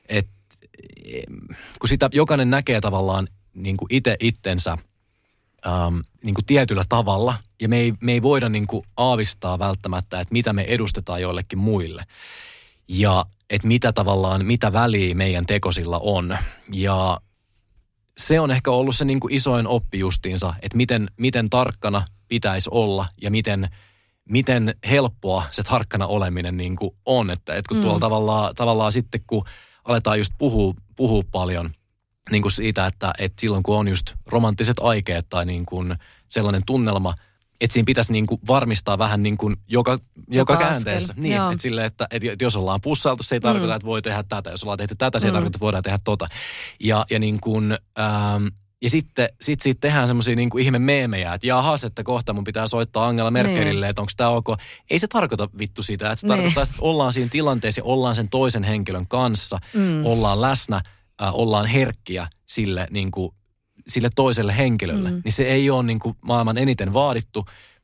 kun sitä jokainen näkee tavallaan niin kuin itse itsensä niin kuin tietyllä tavalla ja me ei voida niin kuin aavistaa välttämättä, että mitä me edustetaan joillekin muille ja että mitä väliä meidän tekosilla on ja se on ehkä ollut se niin kuin isoin oppi justiinsa, että miten tarkkana pitäisi olla ja miten helppoa se tarkkana oleminen niin kuin on. Että kun tuolla tavallaan sitten, kun aletaan just puhua paljon niin kuin siitä, että silloin kun on just romanttiset aikeet tai niin kuin sellainen tunnelma, että siinä pitäisi niin kuin varmistaa vähän niin kuin joka käänteessä. Niin, että silleen, että jos ollaan pussailtu, se ei tarkoita, että voi tehdä tätä. Jos ollaan tehty tätä, se ei tarkoita, että voidaan tehdä tota. Ja niin kuin, ja sitten siitä tehdään semmoisia niin kuin ihme meemejä, että jahas, että kohta mun pitää soittaa Angela Merkelille, että onko tämä ok. Ei se tarkoita vittu sitä, että se tarkoittaa, että ollaan siinä tilanteessa ja ollaan sen toisen henkilön kanssa, ollaan läsnä, ollaan herkkiä sille niin kuin sille toiselle henkilölle, niin se ei ole niin kuin maailman eniten vaadittu.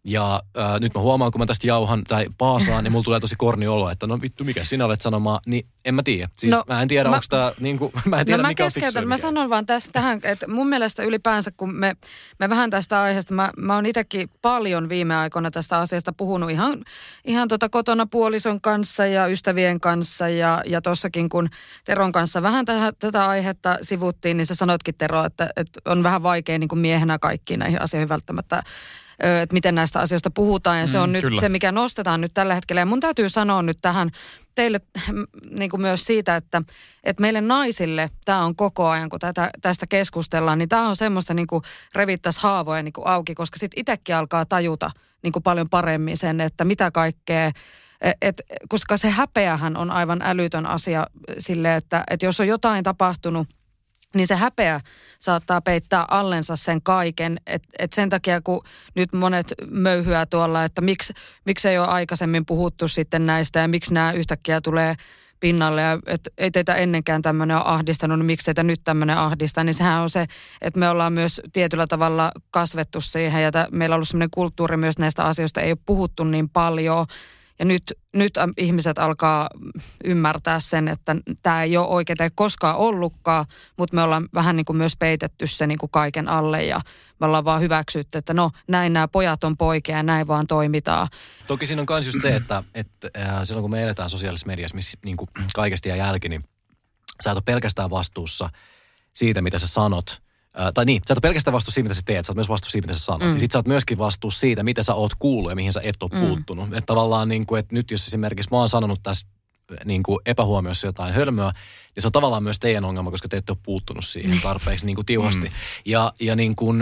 Ja nyt mä huomaan, kun mä tästä jauhan tai paasaan, niin mulla tulee tosi korni olo, että no vittu, mikä sinä olet sanomaan, niin en mä tiedä. Siis mä en tiedä, onko tämä, niinku, mä en tiedä, mikä on fiksua. Mä sanon vaan tähän, että mun mielestä ylipäänsä, kun me vähän tästä aiheesta, mä oon itsekin paljon viime aikoina tästä asiasta puhunut ihan kotona puolison kanssa ja ystävien kanssa ja tossakin, kun Teron kanssa vähän tätä aihetta sivuttiin, niin sä sanoitkin, Tero, että on vähän vaikea niin kuin miehenä kaikkiin näihin asioihin välttämättä, että miten näistä asioista puhutaan, ja se on nyt kyllä se, mikä nostetaan nyt tällä hetkellä. Ja mun täytyy sanoa nyt tähän teille niin kuin myös siitä, että meille naisille tämä on koko ajan, kun tästä keskustellaan, niin tämä on semmoista niin kuin revittäisi haavoja niin kuin auki, koska sitten itsekin alkaa tajuta niin kuin paljon paremmin sen, että mitä kaikkea, koska se häpeähän on aivan älytön asia sille, että jos on jotain tapahtunut, niin se häpeä saattaa peittää allensa sen kaiken. Et sen takia, kun nyt monet möyhyää tuolla, että miksi ei ole aikaisemmin puhuttu sitten näistä ja miksi nämä yhtäkkiä tulee pinnalle ja että ei teitä ennenkään tämmöinen ole ahdistanut, niin miksi teitä nyt tämmöinen ahdistaa, niin sehän on se, että me ollaan myös tietyllä tavalla kasvettu siihen ja meillä on ollut semmoinen kulttuuri myös näistä asioista, ei ole puhuttu niin paljon. Ja nyt ihmiset alkaa ymmärtää sen, että tämä ei ole oikein, ei koskaan ollutkaan, mutta me ollaan vähän niin kuin myös peitetty se niin kuin kaiken alle ja me ollaan vaan hyväksytty, että no näin nämä pojat on poikia ja näin vaan toimitaan. Toki siinä on myös just se, että silloin kun me eletään sosiaalisessa mediassa, missä niin kuin kaikesta jää jälki, niin sä et ole pelkästään vastuussa siitä, mitä sä sanot. Tai niin, sä et ole pelkästään vastuussa siitä, mitä sä teet, sä oot myös vastuussa siitä, mitä sä sanot. Ja sit sä oot myöskin vastuussa siitä, mitä sä oot kuullut ja mihin sä et ole puuttunut. Että tavallaan niin kuin, että nyt jos esimerkiksi mä oon sanonut tässä niin kuin epähuomiossa jotain hölmöä, niin se on tavallaan myös teidän ongelma, koska te ette ole puuttunut siihen tarpeeksi niin kuin tiuhasti. Ja niin kuin,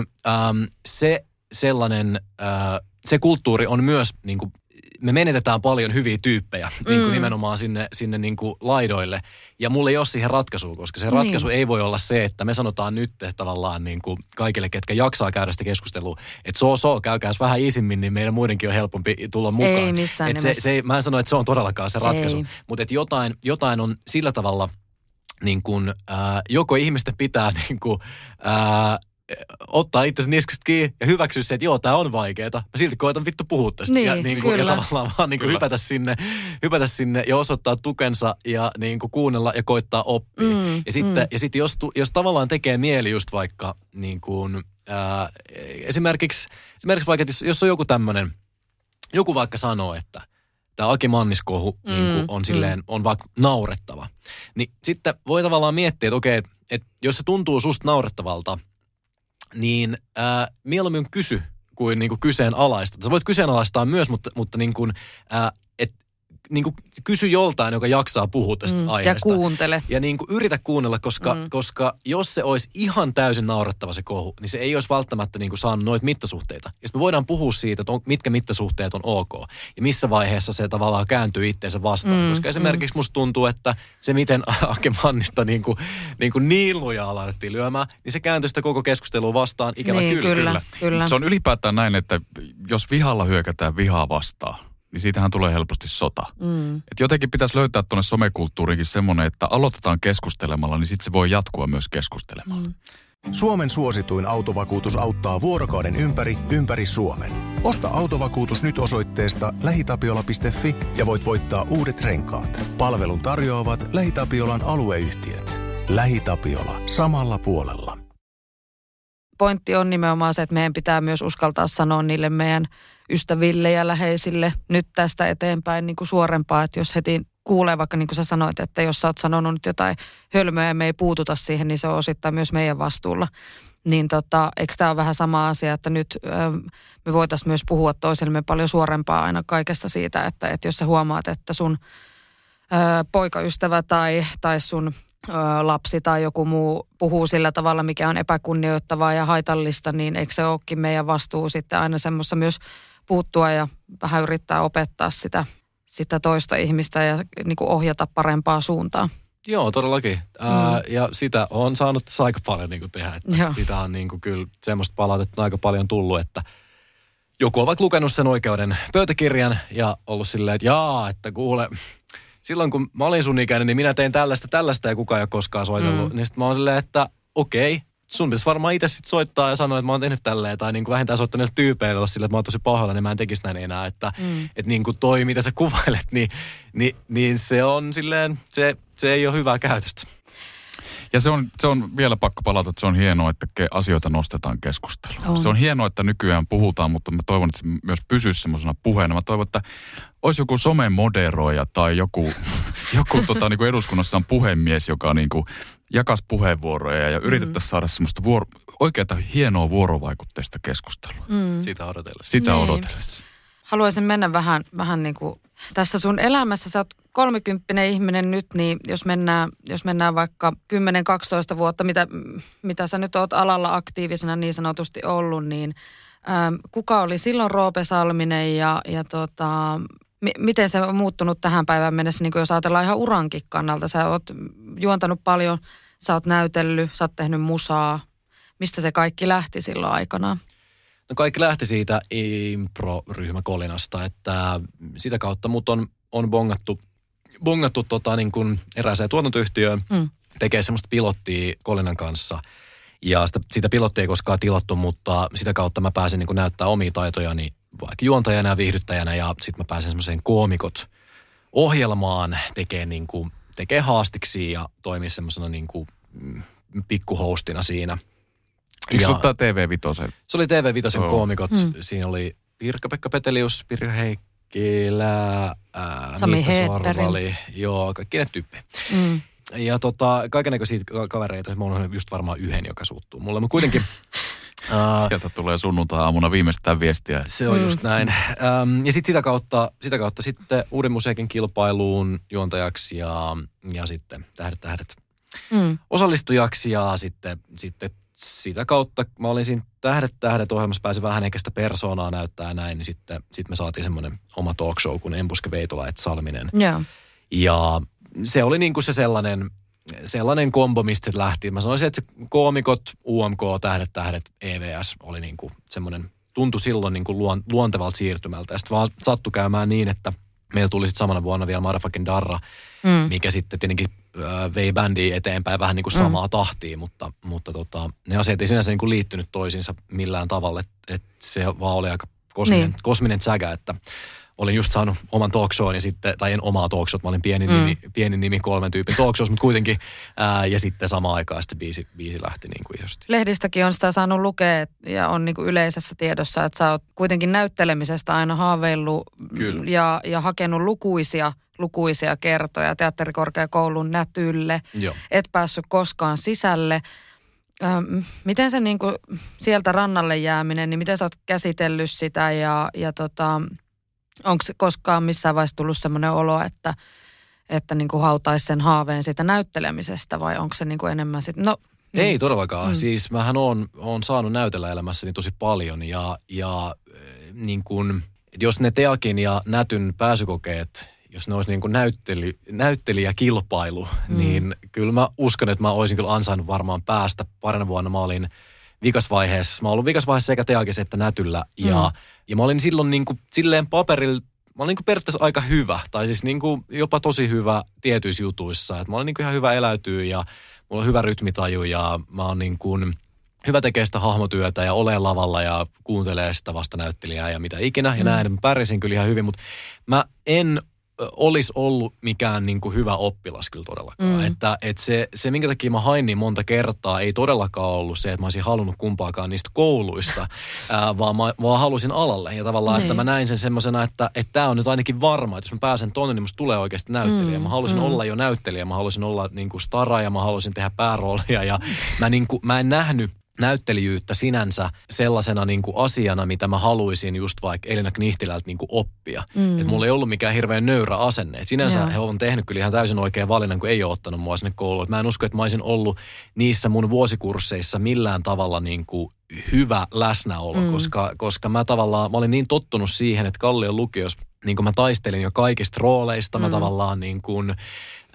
se kulttuuri on myös niin kuin, me menetetään paljon hyviä tyyppejä niin kuin nimenomaan sinne niin kuin laidoille. Ja mulla ei ole siihen ratkaisua, koska se ratkaisu ei voi olla se, että me sanotaan nyt tavallaan niin kuin kaikille, ketkä jaksaa käydä sitä keskustelua, että käykääs vähän isimmin, niin meidän muidenkin on helpompi tulla mukaan. Ei missään nimessä. Mä en sano, että se on todellakaan se ratkaisu, mutta että jotain on sillä tavalla, niin kuin, joko ihmisten pitää niin kuin, ottaa itsesi niskasta kiinni ja hyväksyä se, että joo, tää on vaikeeta. Mä silti koitan vittu puhua tästä. Niin, ja tavallaan vaan niin kuin hypätä sinne ja osoittaa tukensa ja niin kuin kuunnella ja koittaa oppia. Ja sitten jos tavallaan tekee mieli just vaikka niin kuin, esimerkiksi vaikka, jos on joku tämmönen, joku vaikka sanoo, että tämä Aki Mannis-kohu niin kuin on silleen, on vaikka naurettava. Niin sitten voi tavallaan miettiä, että okei, että jos se tuntuu susta naurettavalta, niin mieluummin kysy kuin niinku kyseenalaista. Sä voit kyseenalaistaa myös, mutta niin kuin, niin kuin kysy joltain, joka jaksaa puhua tästä aiheesta. Ja kuuntele. Ja niin kuin yritä kuunnella, koska jos se olisi ihan täysin naurettava se kohu, niin se ei olisi välttämättä niin kuin saanut noita mittasuhteita. Ja sitten me voidaan puhua siitä, että mitkä mittasuhteet on ok. Ja missä vaiheessa se tavallaan kääntyy itteensä vastaan. Koska esimerkiksi musta tuntuu, että se miten Aki Mannista niin lujaa alettiin lyömään, niin se kääntyi sitä koko keskustelua vastaan. Ikävä niin, kyllä. Se on ylipäätään näin, että jos vihalla hyökätään vihaa vastaan, niin siitähän tulee helposti sota. Et jotenkin pitäisi löytää tuonne somekulttuuriinkin semmoinen, että aloitetaan keskustelemalla, niin sitten se voi jatkua myös keskustelemalla. Suomen suosituin autovakuutus auttaa vuorokauden ympäri Suomen. Osta autovakuutus nyt osoitteesta lähitapiola.fi ja voit voittaa uudet renkaat. Palvelun tarjoavat LähiTapiolan alueyhtiöt. LähiTapiola. Samalla puolella. Pointti on nimenomaan se, että meidän pitää myös uskaltaa sanoa niille meidän ystäville ja läheisille nyt tästä eteenpäin niin kuin suorempaa, että jos heti kuulee vaikka niin kuin sä sanoit, että jos sä oot sanonut nyt jotain hölmöä ja me ei puututa siihen, niin se on osittain myös meidän vastuulla. Niin eikö tämä ole vähän sama asia, että nyt me voitaisiin myös puhua toisillemme paljon suorempaa aina kaikesta siitä, että jos sä huomaat, että sun poikaystävä tai sun lapsi tai joku muu puhuu sillä tavalla, mikä on epäkunnioittavaa ja haitallista, niin eikö se olekin meidän vastuu sitten aina semmoista myös puuttua ja vähän yrittää opettaa sitä toista ihmistä ja niin kuin ohjata parempaa suuntaan. Joo, todellakin. Ja sitä on saanut tässä aika paljon niin kuin tehdä. Että sitä on niin kuin kyllä semmoista palautetta aika paljon tullut, että joku on vaikka lukenut sen oikeuden pöytäkirjan ja ollut silleen, että että kuule, silloin kun mä olin sun ikäinen, niin minä tein tällaista ja kukaan ei ole koskaan soitellut. Niin sitten mä oon silleen, että okei, sun pitäisi varmaan itse sit soittaa ja sanoa, että mä oon tehnyt tälleen, tai niin kuin vähintään soittaa niille tyypeille sille, että mä oon tosi pahoilla, niin mä en tekisi näin enää, että niin kuin toi, mitä sä kuvailet, niin se on silleen, se ei ole hyvää käytöstä. Ja se on vielä pakko palata, että se on hienoa, että asioita nostetaan keskusteluun. Se on hienoa, että nykyään puhutaan, mutta mä toivon, että se myös pysyisi semmoisena puheena. Mä toivon, että olisi joku somemoderoija tai joku niin kuin eduskunnassa on puhemies, joka niin kuin jakaisi puheenvuoroja ja yritettäisiin saada semmoista oikeata hienoa vuorovaikutteista keskustelua. Sitä odotellessa. Haluaisin mennä vähän niin kuin tässä sun elämässä. Sä oot 30 ihminen nyt, niin jos mennään vaikka 10-12 vuotta, mitä sä nyt oot alalla aktiivisena niin sanotusti ollut, niin kuka oli silloin Roope Salminen ja miten se on muuttunut tähän päivään mennessä, niin jos ajatellaan ihan urankin kannalta. Sä oot juontanut paljon, sä oot näytellyt, sä oot tehnyt musaa. Mistä se kaikki lähti silloin aikanaan? No kaikki lähti siitä impro-ryhmä Kolinasta, että sitä kautta mut on bongattu niin kuin erääseen tuotantoyhtiöön tekee semmoista pilottia Kolinan kanssa. Ja sitä pilottia ei koskaan tilattu, mutta sitä kautta mä pääsin niin kuin näyttää omia taitojani vaikka juontajana ja viihdyttäjänä ja sitten mä pääsin semmoiseen koomikot ohjelmaan tekee haastiksi ja toimii semmoisena niin kuin pikkuhostina siinä. Eikö se ottaa TV5? Se oli TV5 koomikot. Siinä oli Pirkka-Pekka Petelius, Pirjo Heikkilä, Sami Sarvali. Joo, kaikki ne tyyppejä. Ja kaikennäköisiä kavereita. Mulla on just varmaan yhden, joka suuttuu mulle. Mutta kuitenkin... Sieltä tulee sunnuntai-aamuna viimeistään viestiä. Se on just näin. Ja sitten sitä kautta sitten Uuden musiikin kilpailuun juontajaksi ja sitten Tähdet osallistujaksi ja sitten sitä kautta, mä olin siinä Tähdet ohjelmassa, pääsin vähän ehkä sitä persoonaa näyttää näin, niin sitten me saatiin semmoinen oma talk show kuin Embuske Veitola et Salminen. Yeah. Ja se oli niinku se sellainen kombo, mistä se lähti. Mä sanoisin, että se koomikot, UMK, Tähdet, EVS oli niinku semmoinen, tuntui silloin niinku luontevalta siirtymältä. Ja sitten vaan sattui käymään niin, että meillä tuli sitten samana vuonna vielä Motherfucking Darra, mikä sitten tietenkin vei bändiä eteenpäin vähän niin kuin samaa tahtia, mutta ne asiat ei sinänsä niin kuin liittynyt toisiinsa millään tavalla, että se vaan oli aika kosminen sägä, että olin just saanut oman talk shown ja sitten, tai en omaa talk showt, mä olin pieni nimi 3 tyypin talk shows, mutta kuitenkin, ja sitten samaan aikaan sitten biisi lähti niin kuin isosti. Lehdistäkin on sitä saanut lukea ja on niin kuin yleisessä tiedossa, että sä oot kuitenkin näyttelemisestä aina haaveillut ja hakenut lukuisia kertoja teatterikorkeakoulun nätylle. Joo. Et päässyt koskaan sisälle. Miten se niin kuin sieltä rannalle jääminen, niin miten sä oot käsitellyt sitä ja onko koskaan missään vaiheessa tullut semmoinen olo, että niin kuin hautaisi sen haaveen siitä näyttelemisestä vai onko se niin kuin enemmän sitten? No, ei todellakaan. Siis mähän oon saanut näytellä elämässäni tosi paljon ja niin kuin, jos ne Teakin ja Nätyn pääsykokeet, jos ne olisi niin kuin näyttelijäkilpailu, niin kyllä mä uskon, että mä olisin kyllä ansainnut varmaan päästä. Parina vuonna mä olin vikasvaiheessa. Mä olin vikasvaiheessa sekä Teakissa että Nätyllä ja mä olin silloin niin kuin silleen paperilla, mä olin niin kuin periaatteessa aika hyvä, tai siis niin kuin jopa tosi hyvä tietyissä jutuissa. Et mä olin niin kuin ihan hyvä eläytyä ja mulla on hyvä rytmitaju ja mä oon niin kuin hyvä tekee sitä hahmotyötä ja ole lavalla ja kuuntelee sitä vastanäyttelijää ja mitä ikinä. Ja näin, mä pärjäsin kyllä ihan hyvin, mutta mä en olisi ollut mikään niin kuin hyvä oppilas kyllä todellakaan. Että se, minkä takia mä hain niin monta kertaa, ei todellakaan ollut se, että mä olisin halunnut kumpaakaan niistä kouluista, vaan halusin alalle. Ja tavallaan, että mä näin sen semmosena, että tämä on nyt ainakin varma, että jos mä pääsen tonne, niin musta tulee oikeasti näyttelijä. Mä halusin olla jo näyttelijä, mä halusin olla niin kuin stara ja mä halusin tehdä pääroolia. Ja mä en nähnyt näyttelijyyttä sinänsä sellaisena niin kuin asiana, mitä mä haluaisin just vaikka Elina Knihtilältä niin kuin oppia. Että mulla ei ollut mikään hirveän nöyrä asenne. Et sinänsä he on tehnyt kyllä ihan täysin oikean valinnan, kun ei ole ottanut mua sinne kouluun. Et mä en usko, että mä olisin ollut niissä mun vuosikursseissa millään tavalla niin kuin hyvä läsnäolo, koska mä olin niin tottunut siihen, että Kallion lukiossa niin kuin mä taistelin jo kaikista rooleista. Mä tavallaan niin kuin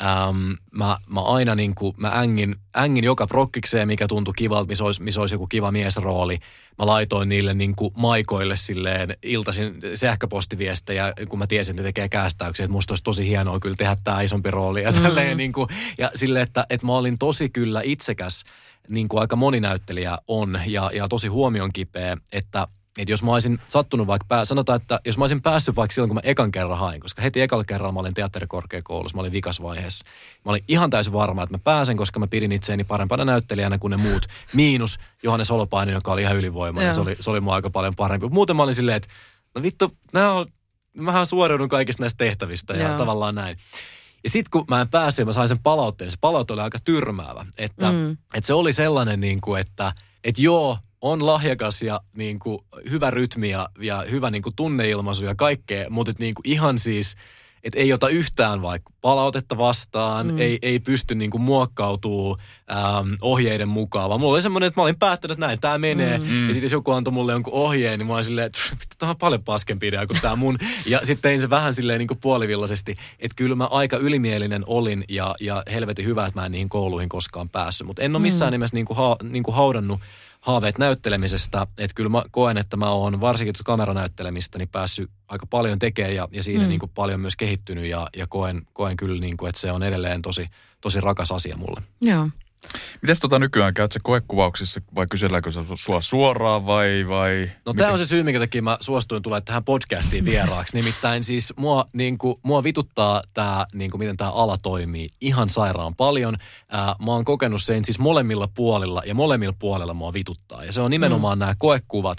Mä aina niin kuin, mä ängin joka prokkikseen, mikä tuntui kivalta, missä olisi joku kiva miesrooli. Mä laitoin niille niin kuin maikoille silleen iltaisin sähköpostiviestejä, kun mä tiesin, että ne tekee käästäyksiä, että musta olisi tosi hienoa kyllä tehdä tää isompi rooli ja tälleen niin kuin, ja silleen, että mä olin tosi kyllä itsekäs, niin kuin aika moni näyttelijä on ja tosi huomion kipeä, että jos mä olisin sattunut sanotaan, että jos mä olisin päässyt vaikka silloin, kun mä ekan kerran hain, koska heti ekalla kerralla mä olin teatterikorkeakoulussa, mä olin vikasvaiheessa. Mä olin ihan täysin varma, että mä pääsen, koska mä pidin itseäni parempana näyttelijänä kuin ne muut. Miinus Johannes Holopainen, joka oli ihan ylivoimainen, se oli mua aika paljon parempi. Muuten mä olin silleen, että no vittu, mähän suoriudun kaikista näistä tehtävistä ja tavallaan näin. Ja sit kun mä en päässyt ja mä sain sen palautteen, se palaute oli aika tyrmäävä. Että se oli sellainen, niin kuin, että joo, on lahjakas ja niin kuin, hyvä rytmi ja hyvä niin kuin, tunneilmaisu ja kaikkea, mutta niin kuin, ihan siis, että ei ota yhtään vaikka palautetta vastaan, ei pysty niin kuin, muokkautumaan ohjeiden mukaan, vaan mulla oli semmoinen, että mä olin päättänyt, että näin, tää menee. Ja sitten jos joku antoi mulle jonkun ohjeen, niin mä olin silleen, että tämä on paljon paskempi idea kuin tää mun. Ja sitten tein se vähän silleen niin kuin puolivillaisesti, että kyllä mä aika ylimielinen olin ja helvetin hyvä, että mä en niihin kouluihin koskaan päässyt. Mutta en ole missään nimessä niin kuin haudannut haaveet näyttelemisestä, että kyllä mä koen, että mä oon varsinkin kameranäyttelemistä niin päässyt aika paljon tekemään ja siinä niin kuin paljon myös kehittynyt ja koen kyllä, niin kuin, että se on edelleen tosi rakas asia mulle. Joo. Mites nykyään käyt sä koekuvauksissa vai kyselläänkö sua suoraan vai? No tää on se syy, minkä takia mä suostuin tulemaan tähän podcastiin vieraaksi. Nimittäin siis mua vituttaa tää, niin kuin miten tää ala toimii ihan sairaan paljon. Mä oon kokenut sen siis molemmilla puolilla ja molemmilla puolilla mua vituttaa. Ja se on nimenomaan nämä koekuvat,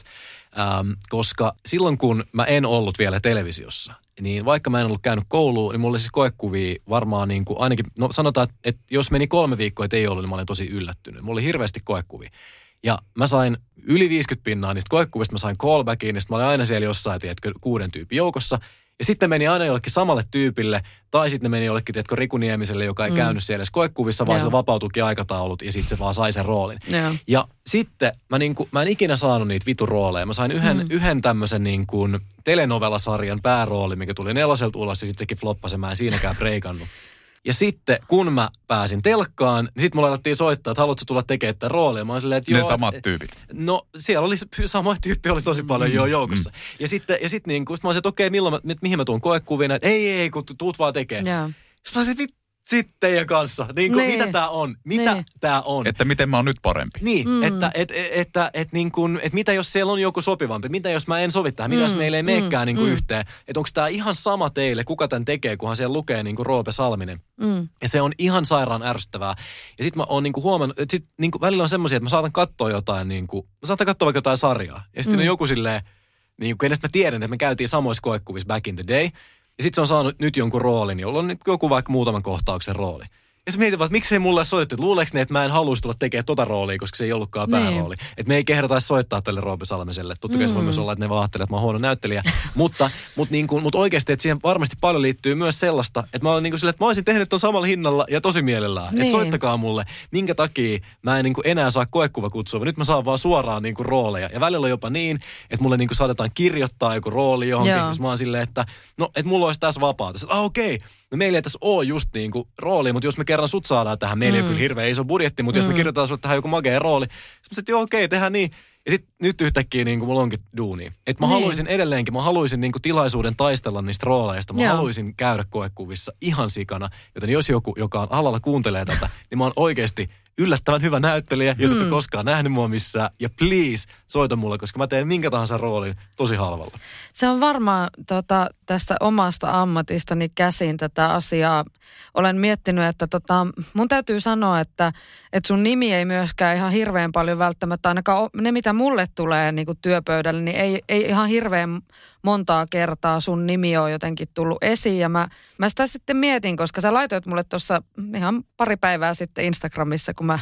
koska silloin kun mä en ollut vielä televisiossa, niin vaikka mä en ollut käynyt kouluun, niin mulla oli siis koekuvia varmaan niin kuin ainakin, no sanotaan, että jos meni 3 viikkoa, että ei ollut, niin mä olin tosi yllättynyt. Mulla oli hirveästi koekuvia. Ja mä sain yli 50% niistä koekuvista, mä sain callbackiin, niin mä olin aina siellä jossain, tiedätkö, 6 tyypin joukossa. Ja sitten meni aina jollekin samalle tyypille, tai sitten ne meni jollekin, tiedätkö, Riku Niemiselle, joka ei käynyt siellä edes koekuvissa, vaan sillä vapautuikin aikataulut, ja sitten se vaan sai sen roolin. Ja sitten mä en ikinä saanut niitä viturooleja. Mä sain yhden tämmöisen niin kuin telenovelasarjan päärooli, mikä tuli 4 ulos, ja sitten sekin floppasi, mä en siinäkään breikannut. Ja sitten, kun mä pääsin telkkaan, niin sitten mulle alettiin soittaa, että haluatko tulla tekemään tämän roolia. Mä olin silleen, että joo. Ne samat tyypit. No, siellä oli samoja tyyppiä oli tosi paljon joukossa. Ja sitten niin kun mä olisin, että okei, mihin mä tuun koekuviin, että ei, kun tuut vaan tekemään. Yeah. Sitten mä olisin, sitten teidän kanssa. Niin kuin, mitä tää on? Mitä tää on? Että miten mä oon nyt parempi. Niin, että niin kuin, että mitä jos siellä on joku sopivampi? Mitä jos mä en sovi tähän? Mitä jos meillä ei meekään niin kuin yhteen? Että onko tää ihan sama teille, kuka tän tekee, kunhan siellä lukee niin kuin Roope Salminen. Ja se on ihan sairaan ärsyttävää. Ja sit mä oon niin kuin huomannut, että sit niin kuin välillä on semmosia, että mä saatan katsoa jotain, niin kuin, mä saatan katsoa vaikka jotain sarjaa. Ja sitten on joku silleen, niin kuin, kenestä mä tiedän, että me käytiin samoissa koekuvissa back in the day. Ja sitten se on saanut nyt jonkun roolin, jolla on joku vaikka muutaman kohtauksen rooli. Ja se mietin vaan, että miksei mulle soitettu, että luuleeko ne, että mä en haluaisi tulla tekemään tota roolia, koska se ei ollutkaan päärooli. Että me ei kehdataisi soittaa tälle Roope Salmeselle. Totta kai se voi myös olla, että ne vaan ajattelee, että mä oon huono näyttelijä. mutta oikeasti, että siihen varmasti paljon liittyy myös sellaista, että mä olen niin kuin silleen, että mä olisin tehnyt ton samalla hinnalla ja tosi mielellään. Että soittakaa mulle, minkä takia mä en niin kuin enää saa koekuvakutsua, vaan nyt mä saan vaan suoraan niin kuin rooleja. Ja välillä on jopa niin, että mulle niin kuin saatetaan kirjoittaa joku rooli johonkin, jos mä oon silleen, että no, että mulla olisi tässä vapaata. Sitten, okei. No meillä ei tässä ole just niin kuin rooli, mutta jos me kerran sut saadaan tähän, meillä ei ole kyllä hirveän iso budjetti, mutta jos me kirjoitetaan sulle tähän joku magea rooli, sitten joo okei, tehdään niin. Ja sitten nyt yhtäkkiä niin kuin mulla onkin duunia. Että mä haluaisin edelleenkin, mä haluaisin niin kuin tilaisuuden taistella niistä rooleista. Mä haluaisin käydä koekuvissa ihan sikana. Joten jos joku, joka on alalla kuuntelee tätä, niin mä oon oikeasti yllättävän hyvä näyttelijä, jos et ole koskaan nähnyt mua missään. Ja please, soita mulle, koska mä teen minkä tahansa roolin tosi halvalla. Se on varmaan tästä omasta ammatistani käsin tätä asiaa. Olen miettinyt, että mun täytyy sanoa, että sun nimi ei myöskään ihan hirveän paljon välttämättä, ainakaan ne mitä mulle tulee niin kuin työpöydälle, niin ei ihan hirveän montaa kertaa sun nimi on jotenkin tullut esiin. Ja mä sitä sitten mietin, koska sä laitoit mulle tuossa ihan pari päivää sitten Instagramissa, kun mä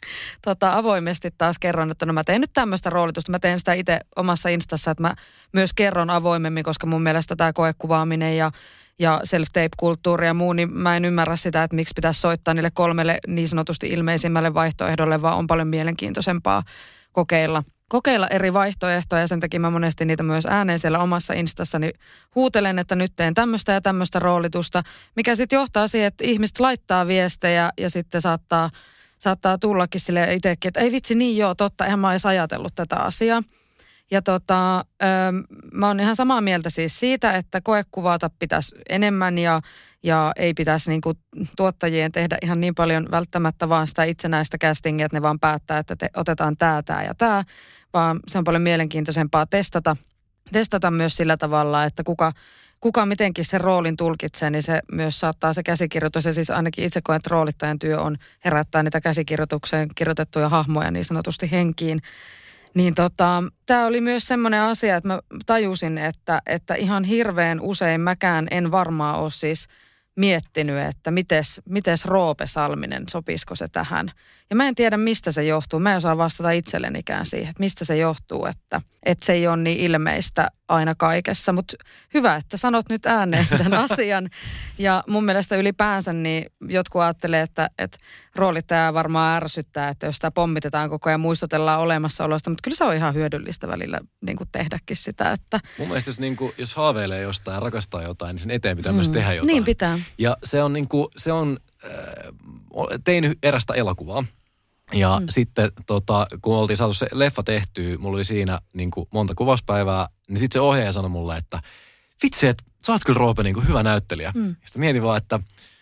avoimesti taas kerron, että no mä teen nyt tämmöistä roolitusta. Mä teen sitä itse omassa Instassa, että mä myös kerron avoimemmin, koska mun mielestä tämä koekuvaaminen ja self-tape-kulttuuri ja muu, niin mä en ymmärrä sitä, että miksi pitäisi soittaa niille 3 niin sanotusti ilmeisimmälle vaihtoehdolle, vaan on paljon mielenkiintoisempaa kokeilla kokeilla eri vaihtoehtoja ja sen takia mä monesti niitä myös ääneen siellä omassa instassani huutelen, että nyt teen tämmöistä ja tämmöistä roolitusta, mikä sitten johtaa siihen, että ihmiset laittaa viestejä ja sitten saattaa tullakin sille itsekin, että ei vitsi niin joo, totta, eihän mä edes ajatellut tätä asiaa. Ja mä oon ihan samaa mieltä siis siitä, että koekuvata pitäisi enemmän ja ei pitäisi niinku tuottajien tehdä ihan niin paljon välttämättä vaan sitä itsenäistä castingia, että ne vaan päättää, että otetaan tää ja tää, vaan se on paljon mielenkiintoisempaa testata myös sillä tavalla, että kuka mitenkin sen roolin tulkitsee, niin se myös saattaa se käsikirjoitus, ja siis ainakin itse koen, että roolittajan työ on herättää niitä käsikirjoitukseen kirjoitettuja hahmoja niin sanotusti henkiin. Niin tämä oli myös semmoinen asia, että mä tajusin, että ihan hirveän usein mäkään en varmaan ole siis miettinyt, että mites Roope Salminen, sopisiko se tähän. Ja mä en tiedä, mistä se johtuu. Mä en osaa vastata itsellenikään siihen, että mistä se johtuu, että se ei ole niin ilmeistä aina kaikessa. Mutta hyvä, että sanot nyt ääneen tämän asian. Ja mun mielestä ylipäänsä niin jotkut ajattelee, että roolittaja varmaan ärsyttää, että jos sitä pommitetaan koko ajan muistutellaan olemassaolosta. Mutta kyllä se on ihan hyödyllistä välillä niin kuin tehdäkin sitä. Että mun mielestä jos haaveilee jostain ja rakastaa jotain, niin sen eteen pitää myös tehdä jotain. Niin pitää. Ja tein erästä elokuvaa. Ja sitten kun oltiin saatu se leffa tehtyä, mulla oli siinä niin kuin monta kuvauspäivää, niin sitten se ohjaaja sanoi mulle, että vitsi, että sä oot kyllä Roope niin kuin hyvä näyttelijä. Sitten mietin vaan, että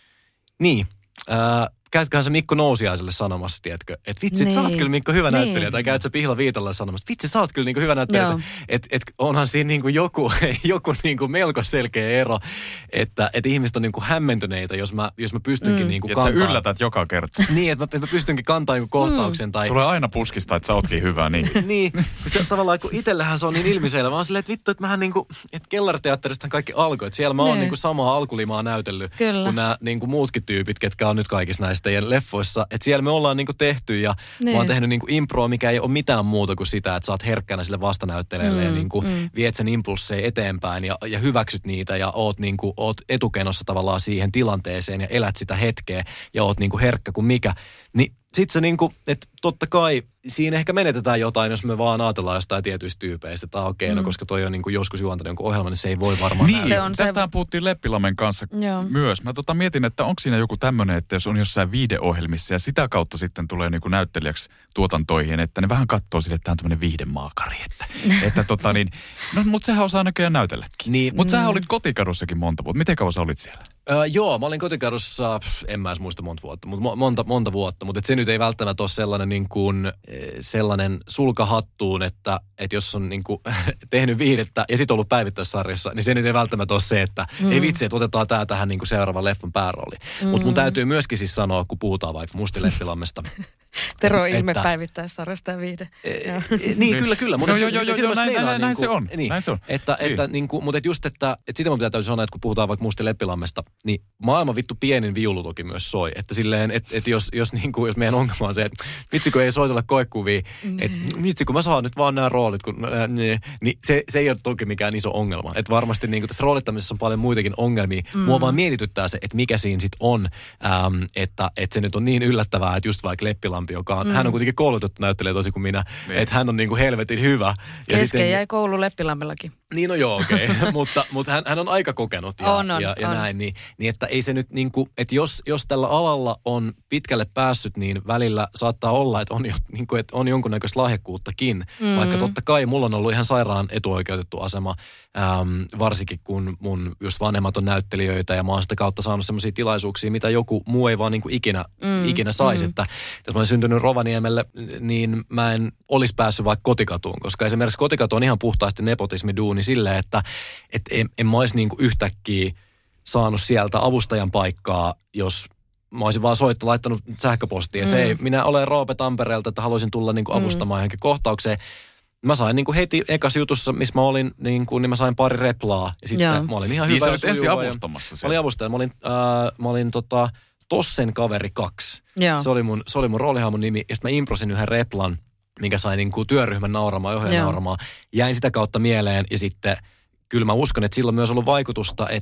käytköhän se Mikko Nousiaiselle sanomassa, tiedätkö, että vitsi, että sä oot kyllä Mikko hyvä näyttelijä, tai käyt sä Pihla Viitalle sanomassa, että vitsi, sä oot kyllä niin kuin hyvä näyttelijä, että onhan siinä niin kuin joku niin kuin melko selkeä ero, että ihmiset on niin kuin hämmentyneitä, jos mä pystynkin niin kuin kantaa. Että sä yllätät joka kerta. Niin, että mä pystynkin kantaa jonkun kohtauksen. Tai tulee aina puskista, että sä ootkin hyvä, niin. Niin, se tavallaan, kun itsellähän se on niin ilmiselvä, vaan silleen, että vittu, että mähän niin kuin, että kellariteatteristahan kaikki alkoi, että siellä mä oon niin kuin samaa alkulimaa näytellyt, kuin nämä niin kuin muutkin tyypit, ketkä on nyt kaikissa näistä teidän leffoissa, että siellä me ollaan niinku tehty ja mä oon tehnyt niinku improa, mikä ei ole mitään muuta kuin sitä, että sä oot herkkänä sille vastanäyttelijälle ja niinku viet sen impulsseja eteenpäin ja hyväksyt niitä ja oot etukenossa tavallaan siihen tilanteeseen ja elät sitä hetkeä ja oot niinku herkkä kuin mikä. Niin sit se niinku, että totta kai siinä ehkä menetetään jotain, jos me vaan ajatellaan jostain tietyistä tyypeistä, että okei, no koska toi on niinku joskus juontanut jonkun ohjelman, niin se ei voi varmaan niin, tästähän puhuttiin Leppilammen kanssa myös. Mä mietin, että onko siinä joku tämmöinen, että jos on jossain viihdeohjelmissa ja sitä kautta sitten tulee niinku näyttelijäksi tuotantoihin, että ne vähän katsoo sille, että tämä on tämmöinen viihdemaakari. Että no mutta sehän osaa näköjään näytelläkin. Niin, mutta sähän olit Kotikadussakin monta vuotta. Miten kauan sä olit siellä? Joo, mä olin Kotikadussa, en mä edes muista monta vuotta, mutta se nyt ei välttämättä ole sellainen, niin kuin, sellainen sulkahattuun, että jos on niin kuin, tehnyt viihdettä ja sit ollut päivittäissarjassa, niin se nyt ei välttämättä ole se, että ei vitsi, että otetaan tää tähän niin kuin seuraavan leffan päärooli. Mutta mun täytyy myöskin siis sanoa, kun puhutaan vaikka Musti Leppilammesta. Tero ihme päivittäissarjasta ja viihde. Niin, kyllä. Mutta näin se on. Niin, mutta just, että sitä mun täytyy sanoa, että kun puhutaan vaikka Musti Leppilammesta, niin maailman vittu pienin viulu toki myös soi. Että silleen, että jos meidän ongelma on se, että vitsi kun ei soitella koekuvia, että vitsi kun mä saan nyt vaan nämä roolit, niin se ei ole toki mikään iso ongelma. Että varmasti niin tässä roolittamisessa on paljon muitakin ongelmia. Mua vaan mietityttää se, että mikä siinä sitten on, että se nyt on niin yllättävää, että just vaikka Leppilampi, joka on, hän on kuitenkin koulutettu näyttelijä tosi kuin minä, että hän on niin kuin helvetin hyvä. Kesken jäi koulu Leppilammellakin. Niin, no joo, okei. mutta hän on aika kokenut ja näin. Niin että ei se nyt niin kuin, että jos tällä alalla on pitkälle päässyt, niin välillä saattaa olla, että on jonkunnäköistä lahjakkuuttakin. Vaikka totta kai mulla on ollut ihan sairaan etuoikeutettu asema, varsinkin kun mun just vanhemmat on näyttelijöitä ja mä oon sitä kautta saanut semmoisia tilaisuuksia, mitä joku muu ei vaan niin kuin ikinä saisi. Että jos mä olen syntynyt Rovaniemelle, niin mä en olisi päässyt vaikka Kotikatuun, koska esimerkiksi Kotikatu on ihan puhtaasti nepotismiduuni silleen, että en mä olisi niin kuin yhtäkkiä saanut sieltä avustajan paikkaa, jos mä olisin vaan laittanut sähköpostiin, että hei, minä olen Roope Tampereelta, että haluaisin tulla niin kuin avustamaan johonkin kohtaukseen. Mä sain niin kuin heti ekas jutussa, missä mä olin, niin mä sain pari replaa. Ja sitten mä olin ihan hyvä. Niin sä ensin avustamassa siellä. Mä olin avustaja. Mä olin Tossen kaveri 2. Se oli mun roolihahmon nimi. Ja sitten mä improsin yhden replan, minkä sai niin kuin työryhmän nauramaan, ohjaajan nauramaan. Jäin sitä kautta mieleen ja sitten kyllä mä uskon, että sillä on myös ollut vaikutusta, että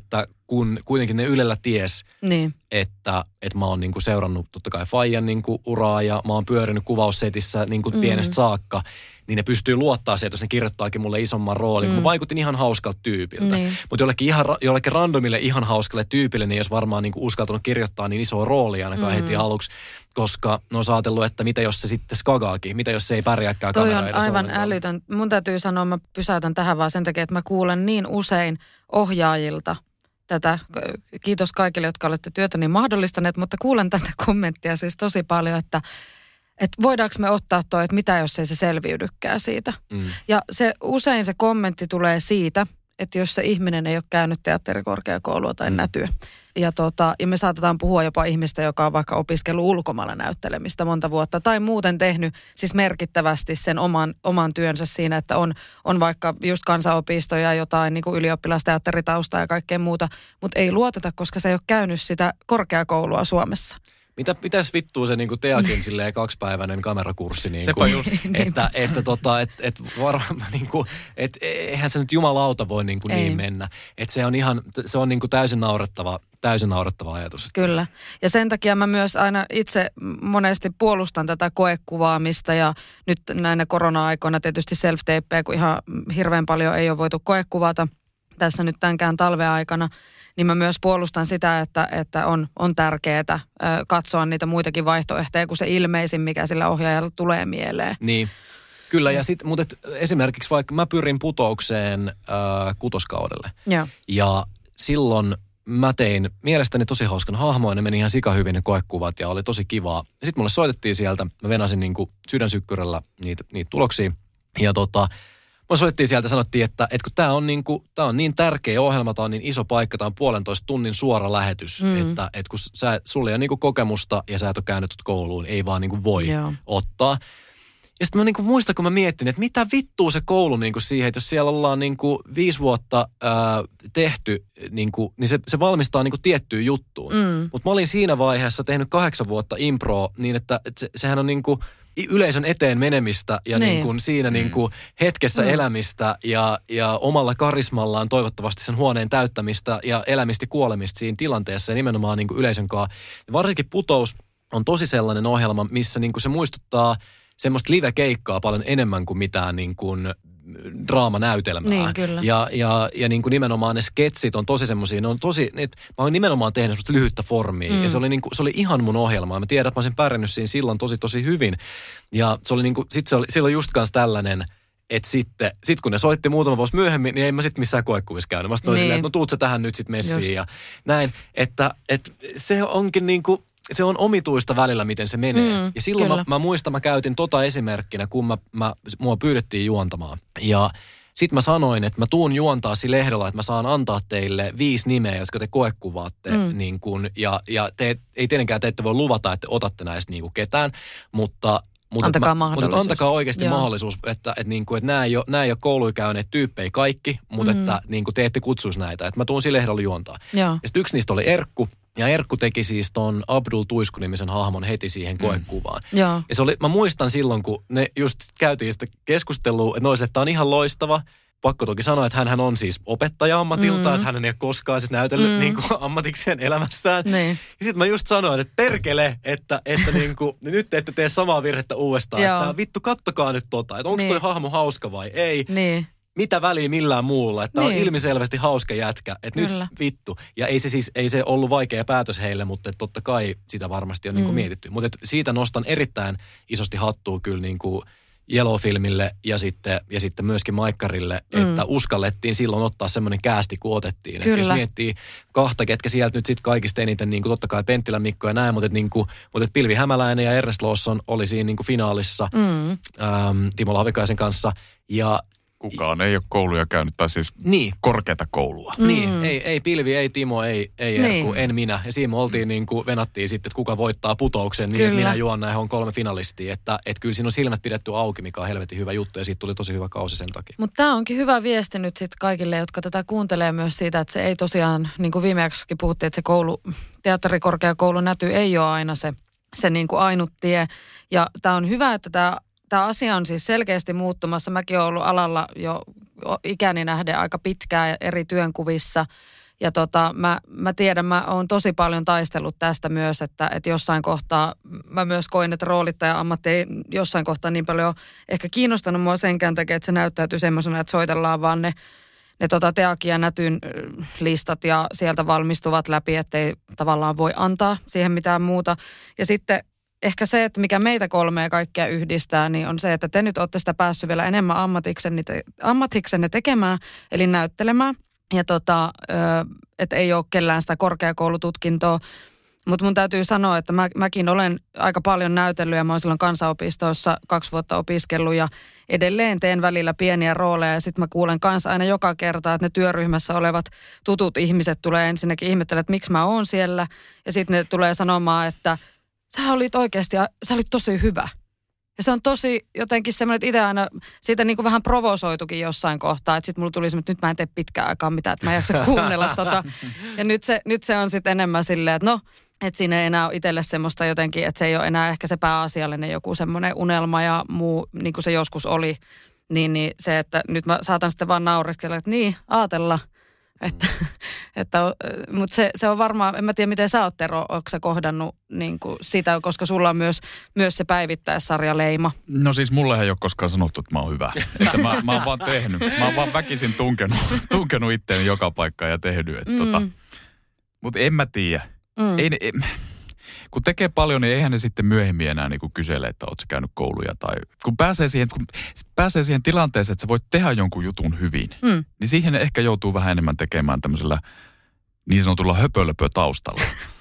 kun kuitenkin ne Ylellä ties, Niin. että mä oon niinku seurannut totta kai Fajan niinku uraa ja mä oon pyörinyt kuvaussetissä niinku pienestä saakka, niin ne pystyy luottaa siihen, että jos ne kirjoittaakin mulle isomman roolin, kun mä vaikutin ihan hauskalta tyypiltä. Niin. Mutta jollekin randomille ihan hauskalle tyypille, niin ei olisi varmaan niinku uskaltanut kirjoittaa niin isoa roolia ainakaan heti aluksi, koska ne on ajatellut, että mitä jos se sitten skagaakin, mitä jos se ei pärjääkään kamera edessä. Toi on aivan älytön. Mun täytyy sanoa, mä pysäytän tähän vaan sen takia, että mä kuulen niin usein ohjaajilta tätä. Kiitos kaikille, jotka olette työtäni mahdollistaneet, mutta kuulen tätä kommenttia siis tosi paljon, että voidaanko me ottaa toi, että mitä jos ei se selviydykään siitä. Ja usein se kommentti tulee siitä, että jos se ihminen ei ole käynyt teatterikorkeakoulua tai nätyä. Ja me saatetaan puhua jopa ihmistä, joka on vaikka opiskellut ulkomailla näyttelemistä monta vuotta tai muuten tehnyt siis merkittävästi sen oman työnsä siinä, että on vaikka just kansanopisto ja jotain niin kuin ylioppilasteatteritaustaa ja kaikkea muuta, mutta ei luoteta, koska se ei ole käynyt sitä korkeakoulua Suomessa. Mitäs vittua se niinku Teakin silleen 2-päiväinen kamerakurssi niinku, sepä just. että eihän se nyt jumalauta voi niinku niin mennä. Että se on niinku täysin naurettava ajatus. Kyllä. Ja sen takia mä myös aina itse monesti puolustan tätä koekuvaamista ja nyt näinä korona-aikoina tietysti self-tapeja, kun ihan hirveän paljon ei ole voitu koekuvata tässä nyt tämänkään talven aikana. Niin mä myös puolustan sitä, että on tärkeää katsoa niitä muitakin vaihtoehtoja kuin se ilmeisin, mikä sillä ohjaajalla tulee mieleen. Niin, kyllä. Ja mutta esimerkiksi vaikka mä pyrin Putoukseen kutoskaudelle. Ja silloin mä tein mielestäni tosi hauskan hahmoa ja ne meni ihan sikahyvin ne koekuvat ja oli tosi kivaa. Ja sitten mulle soitettiin sieltä, mä venasin niinku sydänsykkyrällä niitä tuloksia ja mä soittiin sieltä ja sanottiin, että kun tää on niin tärkeä ohjelma, tää on niin iso paikka, tää on 1,5 tunnin suora lähetys, että kun sulla ei ole niinku kokemusta ja sä et ole käynyt kouluun, ei vaan niinku voi ottaa. Ja sitten mä niinku muistan, kun mä miettin, että mitä vittua se koulu niinku siihen, että jos siellä ollaan niinku 5 vuotta tehty, niinku, niin se valmistaa niinku tiettyyn juttuun. Mutta mä olin siinä vaiheessa tehnyt 8 vuotta improa niin, että sehän on niinku yleisön eteen menemistä ja niin kuin siinä niin kuin hetkessä elämistä ja omalla karismallaan toivottavasti sen huoneen täyttämistä ja elämistä kuolemista siinä tilanteessa ja nimenomaan niin kuin yleisön kanssa. Ja varsinkin Putous on tosi sellainen ohjelma, missä niin kuin se muistuttaa semmoista live-keikkaa paljon enemmän kuin mitään niin kuin draamanäytelmää. Niin, kyllä. Ja niin kuin nimenomaan ne sketsit on tosi semmoisia, ne on tosi, mä oon nimenomaan tehnyt semmoista lyhyttä formia. Ja se oli ihan mun ohjelma. Mä tiedän, että mä olisin pärjännyt siinä silloin tosi hyvin. Ja se oli niin kuin, silloin just kans tällainen, että sitten kun ne soitti muutama vuosi myöhemmin, niin ei mä sitten missään koekuvissa käynyt. Mä sitten silleen, että no tuut sä tähän nyt sit messiin just. Ja näin. Että se onkin niin kuin, se on omituista välillä, miten se menee. Ja silloin mä muistan, mä käytin esimerkkinä, kun mua pyydettiin juontamaan. Ja sit mä sanoin, että mä tuun juontaa sillä ehdolla, että mä saan antaa teille 5 nimeä, jotka te koekuvaatte. Niin kun, ja ei tietenkään te ette voi luvata, että otatte näistä niin kuin ketään, mutta antakaa oikeasti mahdollisuus, että nämä ei ole kouluja käyneet tyyppejä kaikki, mutta että niin kuin te ette kutsuisi näitä. Että mä tuun sillä ehdolla juontaa. Ja sitten yksi niistä oli Erkku. Ja Erkku teki siis ton Abdul Tuisku-nimisen hahmon heti siihen koekuvaan. Ja mä muistan silloin, kun ne just käytiin sitä keskustelua, että tämä on ihan loistava. Pakko toki sanoa, että hän on siis opettaja ammatilta, että hän ei ole koskaan siis näytellyt niin kuin ammatikseen elämässään. Niin. Ja sitten mä just sanoin, että perkele, että niin kuin, nyt te ette tee samaa virhettä uudestaan. Että vittu, kattokaa nyt että onko toi hahmo hauska vai ei. Niin. Mitä väliä millään muulla, että on ilmiselvästi hauska jätkä, että nyt vittu. Ja ei se ollut vaikea päätös heille, mutta totta kai sitä varmasti on niin kuin mietitty. Mutta siitä nostan erittäin isosti hattua kyllä niin kuin Yellow-filmille ja sitten myöskin Maikkarille, että uskallettiin silloin ottaa semmoinen käästi, kun otettiin. Että jos miettii kahta, ketkä sieltä nyt sitten kaikista eniten, niin kuin totta kai Penttilä Mikko ja näin, mutta Pilvi Hämäläinen ja Ernest Lawson oli siinä niin kuin finaalissa Timo Lavikaisen kanssa ja kukaan ei ole kouluja käynyt, tai siis korkeata koulua. Niin, ei Pilvi, ei Timo, ei Erkku, en minä. Ja siinä me oltiin niin kuin venattiin sitten, että kuka voittaa Putouksen, niin että minä juon näihin on 3 finalistia. Että kyllä siinä on silmät pidetty auki, mikä on helvetin hyvä juttu, ja siitä tuli tosi hyvä kausi sen takia. Mutta tämä onkin hyvä viesti nyt sitten kaikille, jotka tätä kuuntelee myös siitä, että se ei tosiaan, niin kuin viime jaksokin puhuttiin, että se teatterikorkeakoulun näty ei ole aina se niin kuin ainut tie. Ja tämä on hyvä, että tämä asia on siis selkeästi muuttumassa. Mäkin olen ollut alalla jo ikäni nähden aika pitkään eri työnkuvissa. Ja mä tiedän, mä oon tosi paljon taistellut tästä myös, että jossain kohtaa mä myös koin, että roolittaja-ammatti ei jossain kohtaa niin paljon ehkä kiinnostanut mua senkään takia, että se näyttäytyy semmoisena, että soitellaan vaan ne Teakin ja Nätyn listat ja sieltä valmistuvat läpi, ettei tavallaan voi antaa siihen mitään muuta. Ja sitten ehkä se, että mikä meitä kolmea kaikkia yhdistää, niin on se, että te nyt olette sitä päässyt vielä enemmän ammatiksenne tekemään, eli näyttelemään. Ja että ei ole kellään sitä korkeakoulututkintoa. Mutta mun täytyy sanoa, että mäkin olen aika paljon näytellyt ja mä oon silloin kansanopistoissa 2 vuotta opiskellut ja edelleen teen välillä pieniä rooleja ja sitten mä kuulen kanssa aina joka kerta, että ne työryhmässä olevat tutut ihmiset tulee ensinnäkin ihmettelemään, että miksi mä oon siellä ja sitten ne tulee sanomaan, että sä olit tosi hyvä. Ja se on tosi jotenkin semmoinen, että itse aina siitä niin kuin vähän provosoitukin jossain kohtaa. Että sitten mulla tuli semmoinen, että nyt mä en tee pitkään aikaa mitään, että mä en jaksa kuunnella Ja nyt se on sitten enemmän silleen, että että siinä ei enää ole itselle semmoista jotenkin, että se ei ole enää ehkä se pääasiallinen joku semmoinen unelma ja muu, niin kuin se joskus oli. Niin se, että nyt mä saatan sitten vaan naureskella, että niin, aatella. Mutta se on varmaan, en mä tiedä miten sä oot Tero, ootko sä kohdannut niin kuin sitä, koska sulla on myös se päivittäissarjaleima. No siis mullehan ei ole koskaan sanottu, että mä oon hyvä. Että mä oon vaan tehnyt. Mä oon vaan väkisin tunkenut itteeni joka paikkaan ja tehnyt. Mutta en mä tiedä. Kun tekee paljon, niin eihän ne sitten myöhemmin enää niin kysele, että ootko sä käynyt kouluja. Tai kun pääsee siihen tilanteeseen, että sä voit tehdä jonkun jutun hyvin, niin siihen ehkä joutuu vähän enemmän tekemään tämmöisellä niin sanotulla höpölöpö-taustalla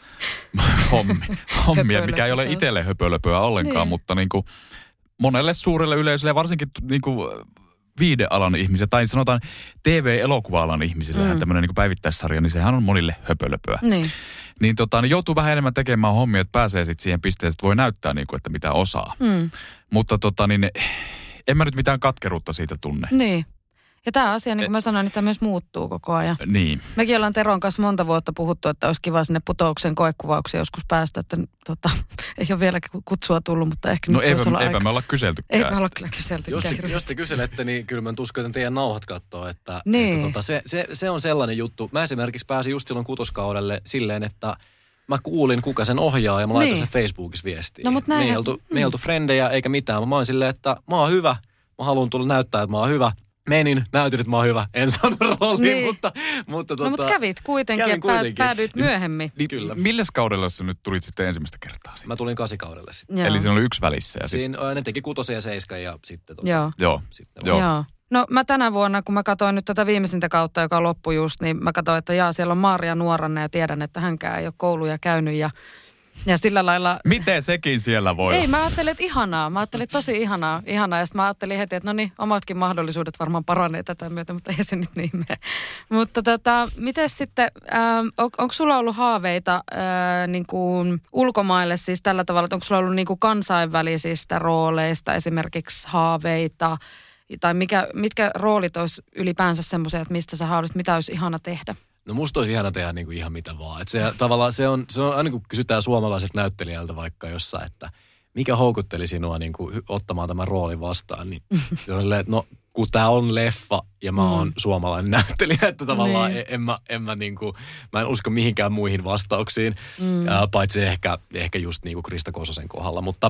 hommia, mikä ei ole itselle höpölöpöä ollenkaan, mutta niin kuin monelle suurelle yleisölle ja varsinkin niin kuin viihdealan ihmisille, tai sanotaan TV-elokuva-alan ihmisille, tämmöinen niin kuin päivittäissarja, niin sehän on monille höpölöpöä. Niin joutuu vähän enemmän tekemään hommia, että pääsee sitten siihen pisteeseen, että voi näyttää niin kuin, että mitä osaa. Mutta en mä nyt mitään katkeruutta siitä tunne. Niin. Ja tämä asia, niin kuin mä sanoin, niin tämä myös muuttuu koko ajan. Niin. Mekin ollaan Teron kanssa monta vuotta puhuttu, että olisi kiva sinne Putouksen koekuvauksia joskus päästä, että ei ole vielä kutsua tullut, mutta ehkä nyt voisi olla aika. Eipä me olla kyseltykään. Eipä olla kyllä kyseltykään. Jos te kyselette, niin kyllä mä uskon, että teidän nauhat katsoo, että se on sellainen juttu. Mä esimerkiksi pääsin just silloin kutoskaudelle silleen, että mä kuulin, kuka sen ohjaa ja mä laitoin sen Facebookissa viestiin. No, me ei oltu frendejä eikä mitään. Mä oon silleen, että mä oon hyvä. Mä haluan tulla näyttää, että mä oon hyvä. Menin, näytin, että mä oon hyvä. En saanut rooliin, mutta mutta kävit kuitenkin, päädyit myöhemmin. Kyllä. Milles kaudella sä nyt tulit sitten ensimmäistä kertaa? Mä tulin 8 kaudelle sitten. Eli siinä oli 1 välissä. Ne teki 6 ja 7 ja sitten... Joo. No mä tänä vuonna, kun mä katsoin nyt tätä viimeisintä kautta, joka loppui just, niin mä katsoin, että siellä on Maria Nuoranne ja tiedän, että hänkään ei ole kouluja käynyt ja sillä lailla... Miten sekin siellä voi? Ei, mä ajattelin, että ihanaa. Mä ajattelin tosi ihanaa. Ja sitten mä ajattelin heti, että no niin, omatkin mahdollisuudet varmaan paranee tätä myötä, mutta ei se nyt niin mene. Mutta miten sitten, onko sulla ollut haaveita niin kuin ulkomaille siis tällä tavalla, että onko sulla ollut niin kuin kansainvälisistä rooleista esimerkiksi haaveita? Tai mitkä roolit olisi ylipäänsä semmoisia, että mistä sä haluaisit, mitä olisi ihana tehdä? No musta olisi ihana tehdä niin kuin ihan mitä vaan. Et se on aina kun kysytään suomalaiset näyttelijältä vaikka jossain, että mikä houkutteli sinua niin kuin ottamaan tämän roolin vastaan, niin se on silleen, että no kun tää on leffa ja mä oon suomalainen näyttelijä, että tavallaan mä en usko mihinkään muihin vastauksiin, paitsi ehkä just niin kuin Krista Kososen kohdalla, mutta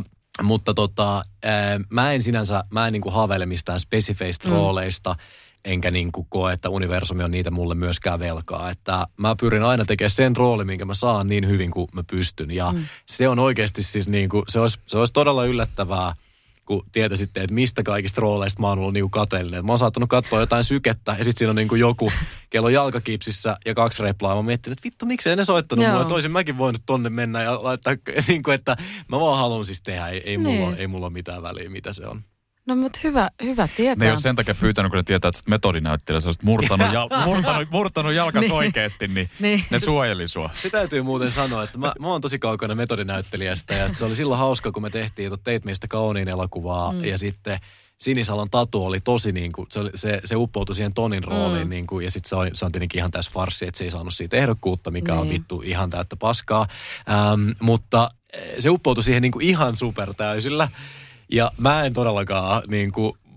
mä en niin kuin haaveile mistään spesifeistä rooleista, enkä niin kuin koe, että universumi on niitä mulle myöskään velkaa. Että mä pyrin aina tekemään sen rooli, minkä mä saan niin hyvin kuin mä pystyn. Ja se on oikeasti siis niin kuin, se olisi todella yllättävää, kun tietäisitte, että mistä kaikista rooleista mä oon ollut niin kuin kateellinen. Mä oon saattanut katsoa jotain sykettä ja sitten siinä on niin kuin joku, kello jalkakipsissä ja 2 replaa. Mä miettinyt, että vittu, miksei ne soittanut mulle. Toisin mäkin voinut tonne mennä ja laittaa, niin kuin, että mä vaan haluan siis tehdä. Ei mulla ole mitään väliä, mitä se on. No mutta hyvä tietää. Ne ei ole sen takia pyytänyt, kun ne tietää, että metodinäyttelijä, sä olisit murtanut jalkas oikeasti, niin ne suojeli sua. Se täytyy muuten sanoa, että mä oon tosi kaukana metodinäyttelijästä ja se oli silloin hauska, kun me tehtiin Teit meistä kauniin elokuvaa ja sitten Sinisalon Tatu oli tosi niin kuin, se uppoutui siihen Tonin rooliin niin kuin, ja sitten se on tietenkin ihan tässä farssi, että se ei saanut siitä ehdokkuutta, mikä on vittu ihan täyttä paskaa, mutta se uppoutui siihen niin kuin ihan supertäysillä. Ja mä en todellakaan, niin kuin,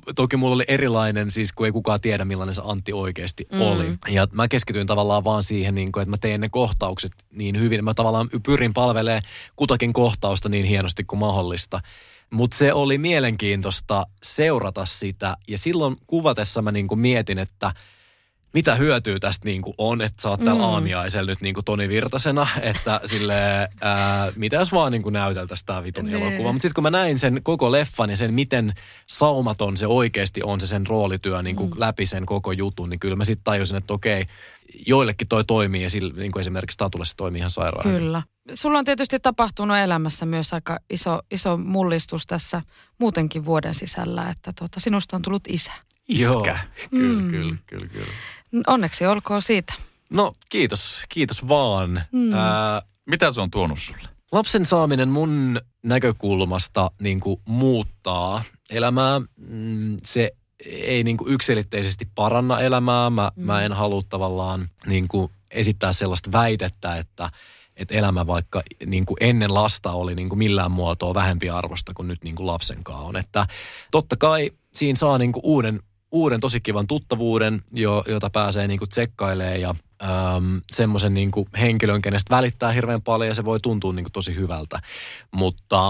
toki mulla oli erilainen, siis kun ei kukaan tiedä, millainen se Antti oikeasti oli. Ja mä keskityin tavallaan vaan siihen, niin kuin, että mä tein ne kohtaukset niin hyvin. Mä tavallaan pyrin palvelemaan kutakin kohtausta niin hienosti kuin mahdollista. Mutta se oli mielenkiintoista seurata sitä. Ja silloin kuvatessa mä niin kuin mietin, että mitä hyötyä tästä niin kuin on, että sä oot täällä aamiaisella nyt niin kuin Toni Virtasena, että silleen, mitä jos vaan niin kuin näyteltäisiin tää vitun elokuva. Mutta sitten kun mä näin sen koko leffan ja sen, miten saumaton se oikeasti on se sen roolityö niin kuin läpi sen koko jutun, niin kyllä mä sitten tajusin, että okei, joillekin toi toimii ja sillä, niin kuin esimerkiksi Tatulle se toimii ihan sairaan. Kyllä. Sulla on tietysti tapahtunut elämässä myös aika iso mullistus tässä muutenkin vuoden sisällä, että sinusta on tullut isä. Iskä. Kyllä. Onneksi olkoon siitä. No kiitos vaan. Mitä se on tuonut sulle? Lapsen saaminen mun näkökulmasta niin kuin muuttaa elämää. Se ei niin kuin yksiselitteisesti paranna elämää. Mä en halua tavallaan niin kuin esittää sellaista väitettä, että elämä vaikka niin kuin ennen lasta oli niin kuin millään muotoa vähempi arvosta kuin nyt niin kuin lapsenkaan on. Että totta kai siinä saa niin kuin uuden tosi kivan tuttavuuden, jota pääsee niin kuin tsekkailemaan ja semmoisen niin kuin henkilön, kenestä välittää hirveän paljon ja se voi tuntua niin kuin tosi hyvältä. Mutta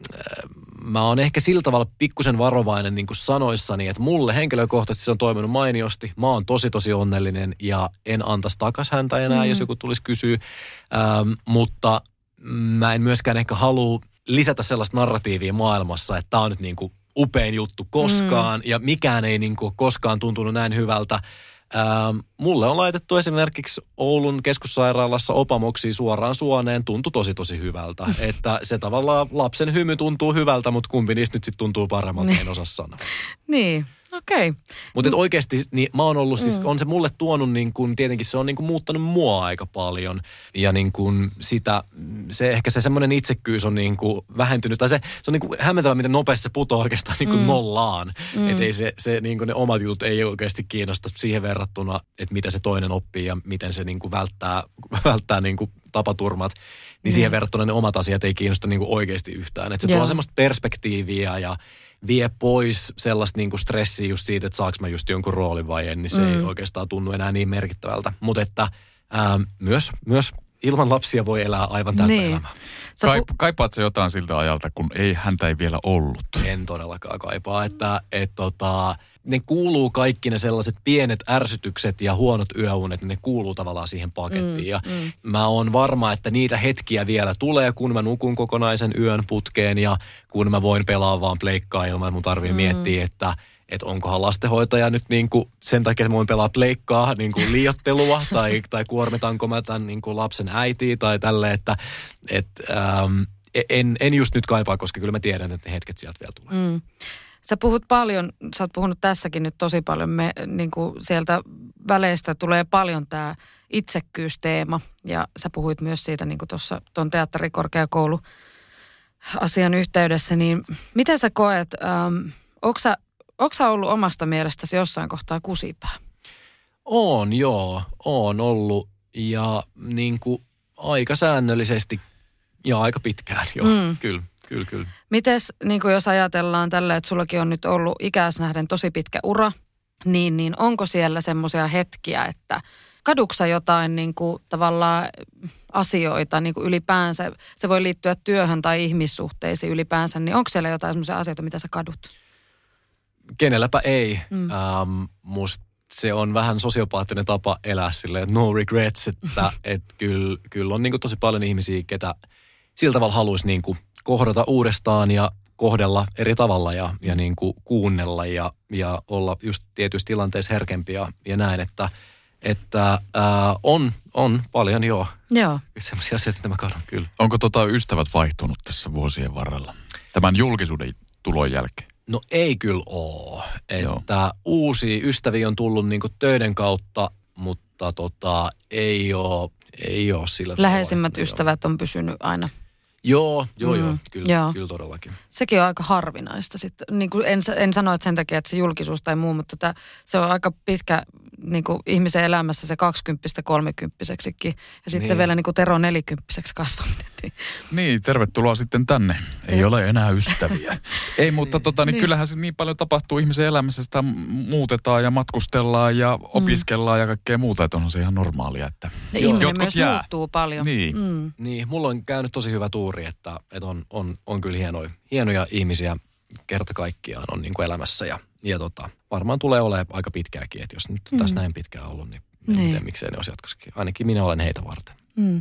mä oon ehkä sillä tavalla pikkusen varovainen niin kuin sanoissani, että mulle henkilökohtaisesti se on toiminut mainiosti. Mä oon tosi onnellinen ja en antaisi takas häntä enää, jos joku tulisi kysyä. Mutta mä en myöskään ehkä halua lisätä sellaista narratiivia maailmassa, että tää on nyt niin kuin upein juttu koskaan ja mikään ei niin kuin koskaan tuntunut näin hyvältä. Mulle on laitettu esimerkiksi Oulun keskussairaalassa opamoksia suoraan suoneen. Tuntui tosi hyvältä. Että se tavallaan lapsen hymy tuntuu hyvältä, mutta kumpi niistä nyt sitten tuntuu paremmalta, en osaa sanoa. Niin, okei. Mutta oikeasti niin mä oon ollut, siis on se mulle tuonut niin kuin, tietenkin se on niin kuin muuttanut mua aika paljon. Ja niin kuin sitä, ehkä se semmoinen itsekkyys on niin kuin vähentynyt. Tai se on niin kuin hämmentävä, miten nopeasti se putoaa oikeastaan niin kuin nollaan. Että ei se niin kuin ne omat jutut ei oikeasti kiinnosta siihen verrattuna, että mitä se toinen oppii ja miten se niin kuin välttää niin kuin tapaturmat. Niin siihen verrattuna ne omat asiat ei kiinnosta niin kuin oikeasti yhtään. Että se tuo semmoista perspektiiviä ja vie pois sellaista niinku stressiä just siitä, että saaks mä just jonkun roolin vai en, niin se ei oikeastaan tunnu enää niin merkittävältä. Mutta että myös ilman lapsia voi elää aivan täyttä elämää. Kaipaat sä jotain siltä ajalta, kun häntä ei vielä ollut? En todellakaan kaipaa, että ne kuuluu kaikki ne sellaiset pienet ärsytykset ja huonot yöunet, ne kuuluu tavallaan siihen pakettiin. Ja mä oon varma, että niitä hetkiä vielä tulee, kun mä nukun kokonaisen yön putkeen ja kun mä voin pelaa vaan pleikkaa ilman, että mun tarvii miettiä, että onkohan lastenhoitaja nyt niin kuin sen takia, että mä voin pelaa pleikkaa niin kuin liioittelua tai kuormitanko mä tämän niin kuin lapsen äitiä tai tälleen, että en just nyt kaipaa, koska kyllä mä tiedän, että ne hetket sieltä vielä tulee. Sä puhut paljon, sä oot puhunut tässäkin nyt tosi paljon, niin kuin sieltä väleistä tulee paljon tämä itsekkyysteema ja sä puhuit myös siitä niin kuin tuossa tuon teatterikorkeakouluasian yhteydessä, niin miten sä koet, onko sä ollut omasta mielestäsi jossain kohtaa kusipää? Oon ollut ja niin kuin aika säännöllisesti ja aika pitkään kyllä. Mites, niin kuin jos ajatellaan tällä, että sullakin on nyt ollut ikääs nähden tosi pitkä ura, niin onko siellä semmoisia hetkiä, että kaduksa jotain niin kuin tavallaan asioita niin kuin ylipäänsä, se voi liittyä työhön tai ihmissuhteisiin ylipäänsä, niin onko siellä jotain semmoisia asioita, mitä sä kadut? Kenelläpä ei. Musta se on vähän sosiopaattinen tapa elää silleen, että no regrets, että kyllä on niin kuin tosi paljon ihmisiä, ketä sillä tavalla haluaisi niin kuin kohdata uudestaan ja kohdella eri tavalla ja niin kuin kuunnella ja olla just tietyissä tilanteissa herkempi ja näin, että on paljon sellaisia asioita, mitä mä kadon kyllä. Onko ystävät vaihtunut tässä vuosien varrella tämän julkisuuden tulon jälkeen? No ei kyllä ole. Että uusia ystäviä on tullut niinku töiden kautta, mutta ei ole sillä tavalla. Läheisimmät ystävät on pysynyt aina. Joo, kyllä todellakin. Sekin on aika harvinaista sitten. Niin kuin en sano, että sen takia, että se julkisuus tai muu, mutta se on aika pitkä niin kuin ihmisen elämässä se 20-30-seksikin. Ja sitten vielä niin kuin Tero 40-seksi kasvaminen. Niin, tervetuloa sitten tänne. Ei ole enää ystäviä. Ei, mutta niin kyllähän se niin paljon tapahtuu ihmisen elämässä. Sitä muutetaan ja matkustellaan ja opiskellaan ja kaikkea muuta. Että onhan se ihan normaalia. Että ja ihminen myös muuttuu paljon. Niin, mulla on käynyt tosi hyvä tuuri, että on kyllä hienoja ihmisiä kerta kaikkiaan on niin kuin elämässä. Ja varmaan tulee olemaan aika pitkääkin, että jos nyt tässä näin pitkään ollut, niin miksei ne olisi jatkossakin. Ainakin minä olen heitä varten.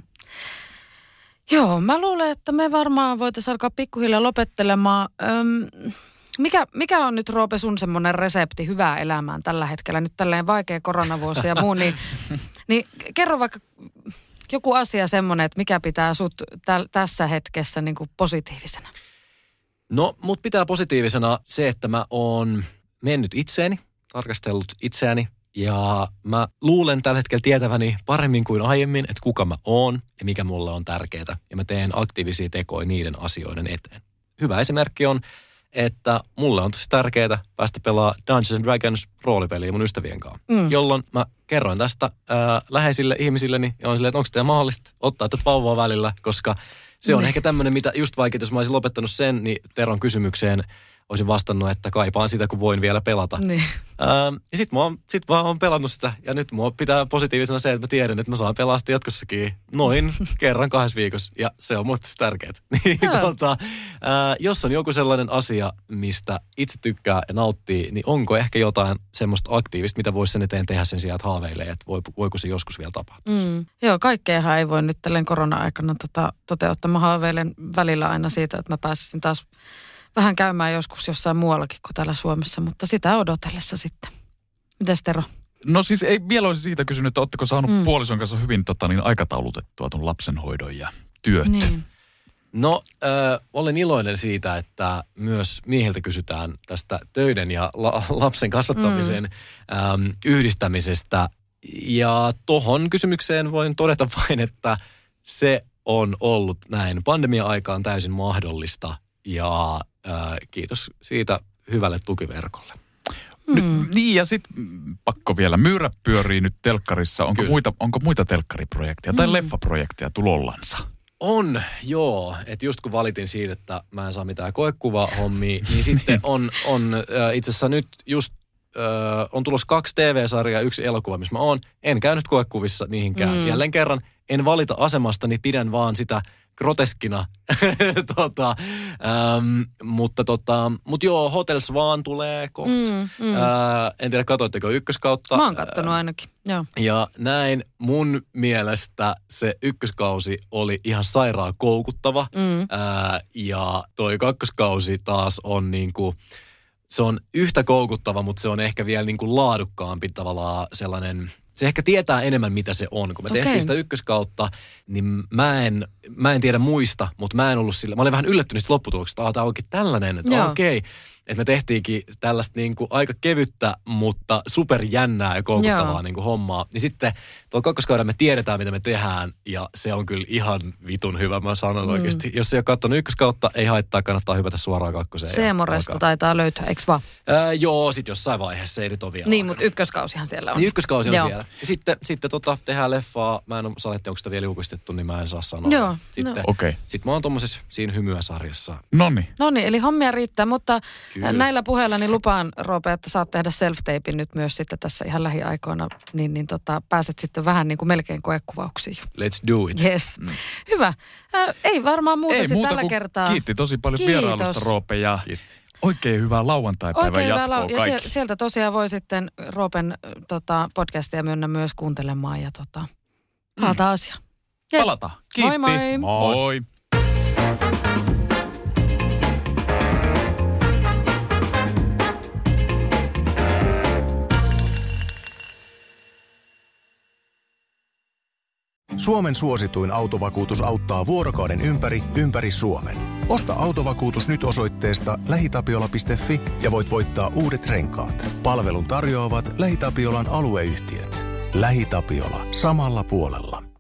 Joo, mä luulen, että me varmaan voitaisiin alkaa pikkuhiljaa lopettelemaan. Mikä on nyt, Roope, sun semmoinen resepti hyvää elämään tällä hetkellä? Nyt tälleen vaikea koronavuosi ja muu, niin kerro vaikka joku asia semmoinen, että mikä pitää sut tässä hetkessä niin kuin positiivisena. No, mut pitää positiivisena se, että mä oon mennyt itseeni, tarkastellut itseäni ja mä luulen tällä hetkellä tietäväni paremmin kuin aiemmin, että kuka mä oon ja mikä mulle on tärkeää. Ja mä teen aktiivisia tekoja niiden asioiden eteen. Hyvä esimerkki on, että mulle on tosi tärkeää päästä pelaamaan Dungeons & Dragons roolipeliä mun ystävien kanssa. Jolloin mä kerroin tästä läheisille ihmisilleni ja on silleen, että onko teidän mahdollista ottaa tätä vauvaa välillä, koska se on ehkä tämmöinen, mitä just vaikka, jos mä olisin lopettanut sen, niin Teron kysymykseen olisin vastannut, että kaipaan sitä, kun voin vielä pelata. Niin. Ja sit mä oon pelannut sitä, ja nyt mua pitää positiivisena se, että mä tiedän, että mä saan pelaa sitä jatkossakin noin kerran 2 viikossa, ja se on mulle tärkeää. Jos on joku sellainen asia, mistä itse tykkää ja nauttii, niin onko ehkä jotain semmoista aktiivista, mitä voisi sen eteen tehdä sen sijaan, että haaveilee, että voiko se joskus vielä tapahtua? Joo, kaikkeahan ei voi nyt tälleen korona-aikana toteuttaa. Mä haaveilen välillä aina siitä, että mä pääsisin taas vähän käymään joskus jossain muuallakin kuin täällä Suomessa, mutta sitä odotellessa sitten. Mitäs Tero? No siis ei vielä olisi siitä kysynyt, että ootteko saanut puolison kanssa hyvin aikataulutettua tuon lapsenhoidon ja työt? Niin. No, olen iloinen siitä, että myös miehiltä kysytään tästä töiden ja lapsen kasvattamisen yhdistämisestä. Ja tohon kysymykseen voin todeta vain, että se on ollut näin pandemia-aikaan täysin mahdollista. Ja kiitos siitä hyvälle tukiverkolle. Niin ja sitten pakko vielä. Myyrä pyörii nyt telkkarissa. Onko muita telkkariprojekteja tai leffaprojekteja tulollansa? On, joo. Että just kun valitin siitä, että mä en saa mitään koekuva-hommia, niin sitten on itse asiassa nyt just on tulossa 2 TV-sarjaa ja 1 elokuva, missä mä oon. En käynyt koekuvissa niihinkään. Jälleen kerran en valita asemasta, niin pidän vaan sitä groteskina. Mutta joo, Hotel Swan tulee kohta. En tiedä, katsoitteko ykköskautta? Mä oon kattonut ainakin, joo. Ja näin mun mielestä se ykköskausi oli ihan sairaan koukuttava. Ja toi 2. kausi taas on niinku, se on yhtä koukuttava, mutta se on ehkä vielä niinku laadukkaampi tavallaan sellainen. Se ehkä tietää enemmän, mitä se on. Kun me tehtiin sitä ykköskautta, niin mä en tiedä muista, mutta mä en ollut sillä. Mä olin vähän yllättynyt lopputuloksesta, että tämä onkin tällainen, että okei. Että me tehtiinkin tällaista niinku aika kevyttä, mutta superjännää ja koukuttavaa niinku hommaa. Niin sitten tuolla 2. kaudella me tiedetään, mitä me tehdään, ja se on kyllä ihan vitun hyvä, mä sanon oikeasti. Jos ei ole katsonut ykköskautta, ei haittaa, kannattaa hypätä suoraan 2. Seemoresta taitaa löytyä, eikö vaan? Joo, sit jossain vaiheessa, ei nyt ole vielä. Niin, mutta ykköskausihan siellä on. Niin, ykköskausi on siellä. Ja sitten tehdään leffaa, mä en ole saletti, onko sitä vielä julkistettu, niin mä en saa sanoa. Joo. Sitten mä oon tommosessa siinä hymyä-sarjassa. Noniin, eli hommia riittää, mutta kyllä. Näillä puheilla niin lupaan, Roope, että saat tehdä self-tapein nyt myös sitten tässä ihan lähiaikoina, niin pääset sitten vähän niin kuin melkein koekuvauksiin. Let's do it. Yes. Hyvä. Ei varmaan muuta tällä kertaa. Kiitti tosi paljon vierailusta, Roope, ja oikein hyvää lauantai-päivän jatkoa kaikki. Ja sieltä tosiaan voi sitten Roopen podcastia mennä myös kuuntelemaan ja palataan asiaan. Yes. Palataan. Kiitti. Moi moi. Moi. Suomen suosituin autovakuutus auttaa vuorokauden ympäri Suomen. Osta autovakuutus nyt osoitteesta lähitapiola.fi ja voit voittaa uudet renkaat. Palvelun tarjoavat LähiTapiolan alueyhtiöt. LähiTapiola. Samalla puolella.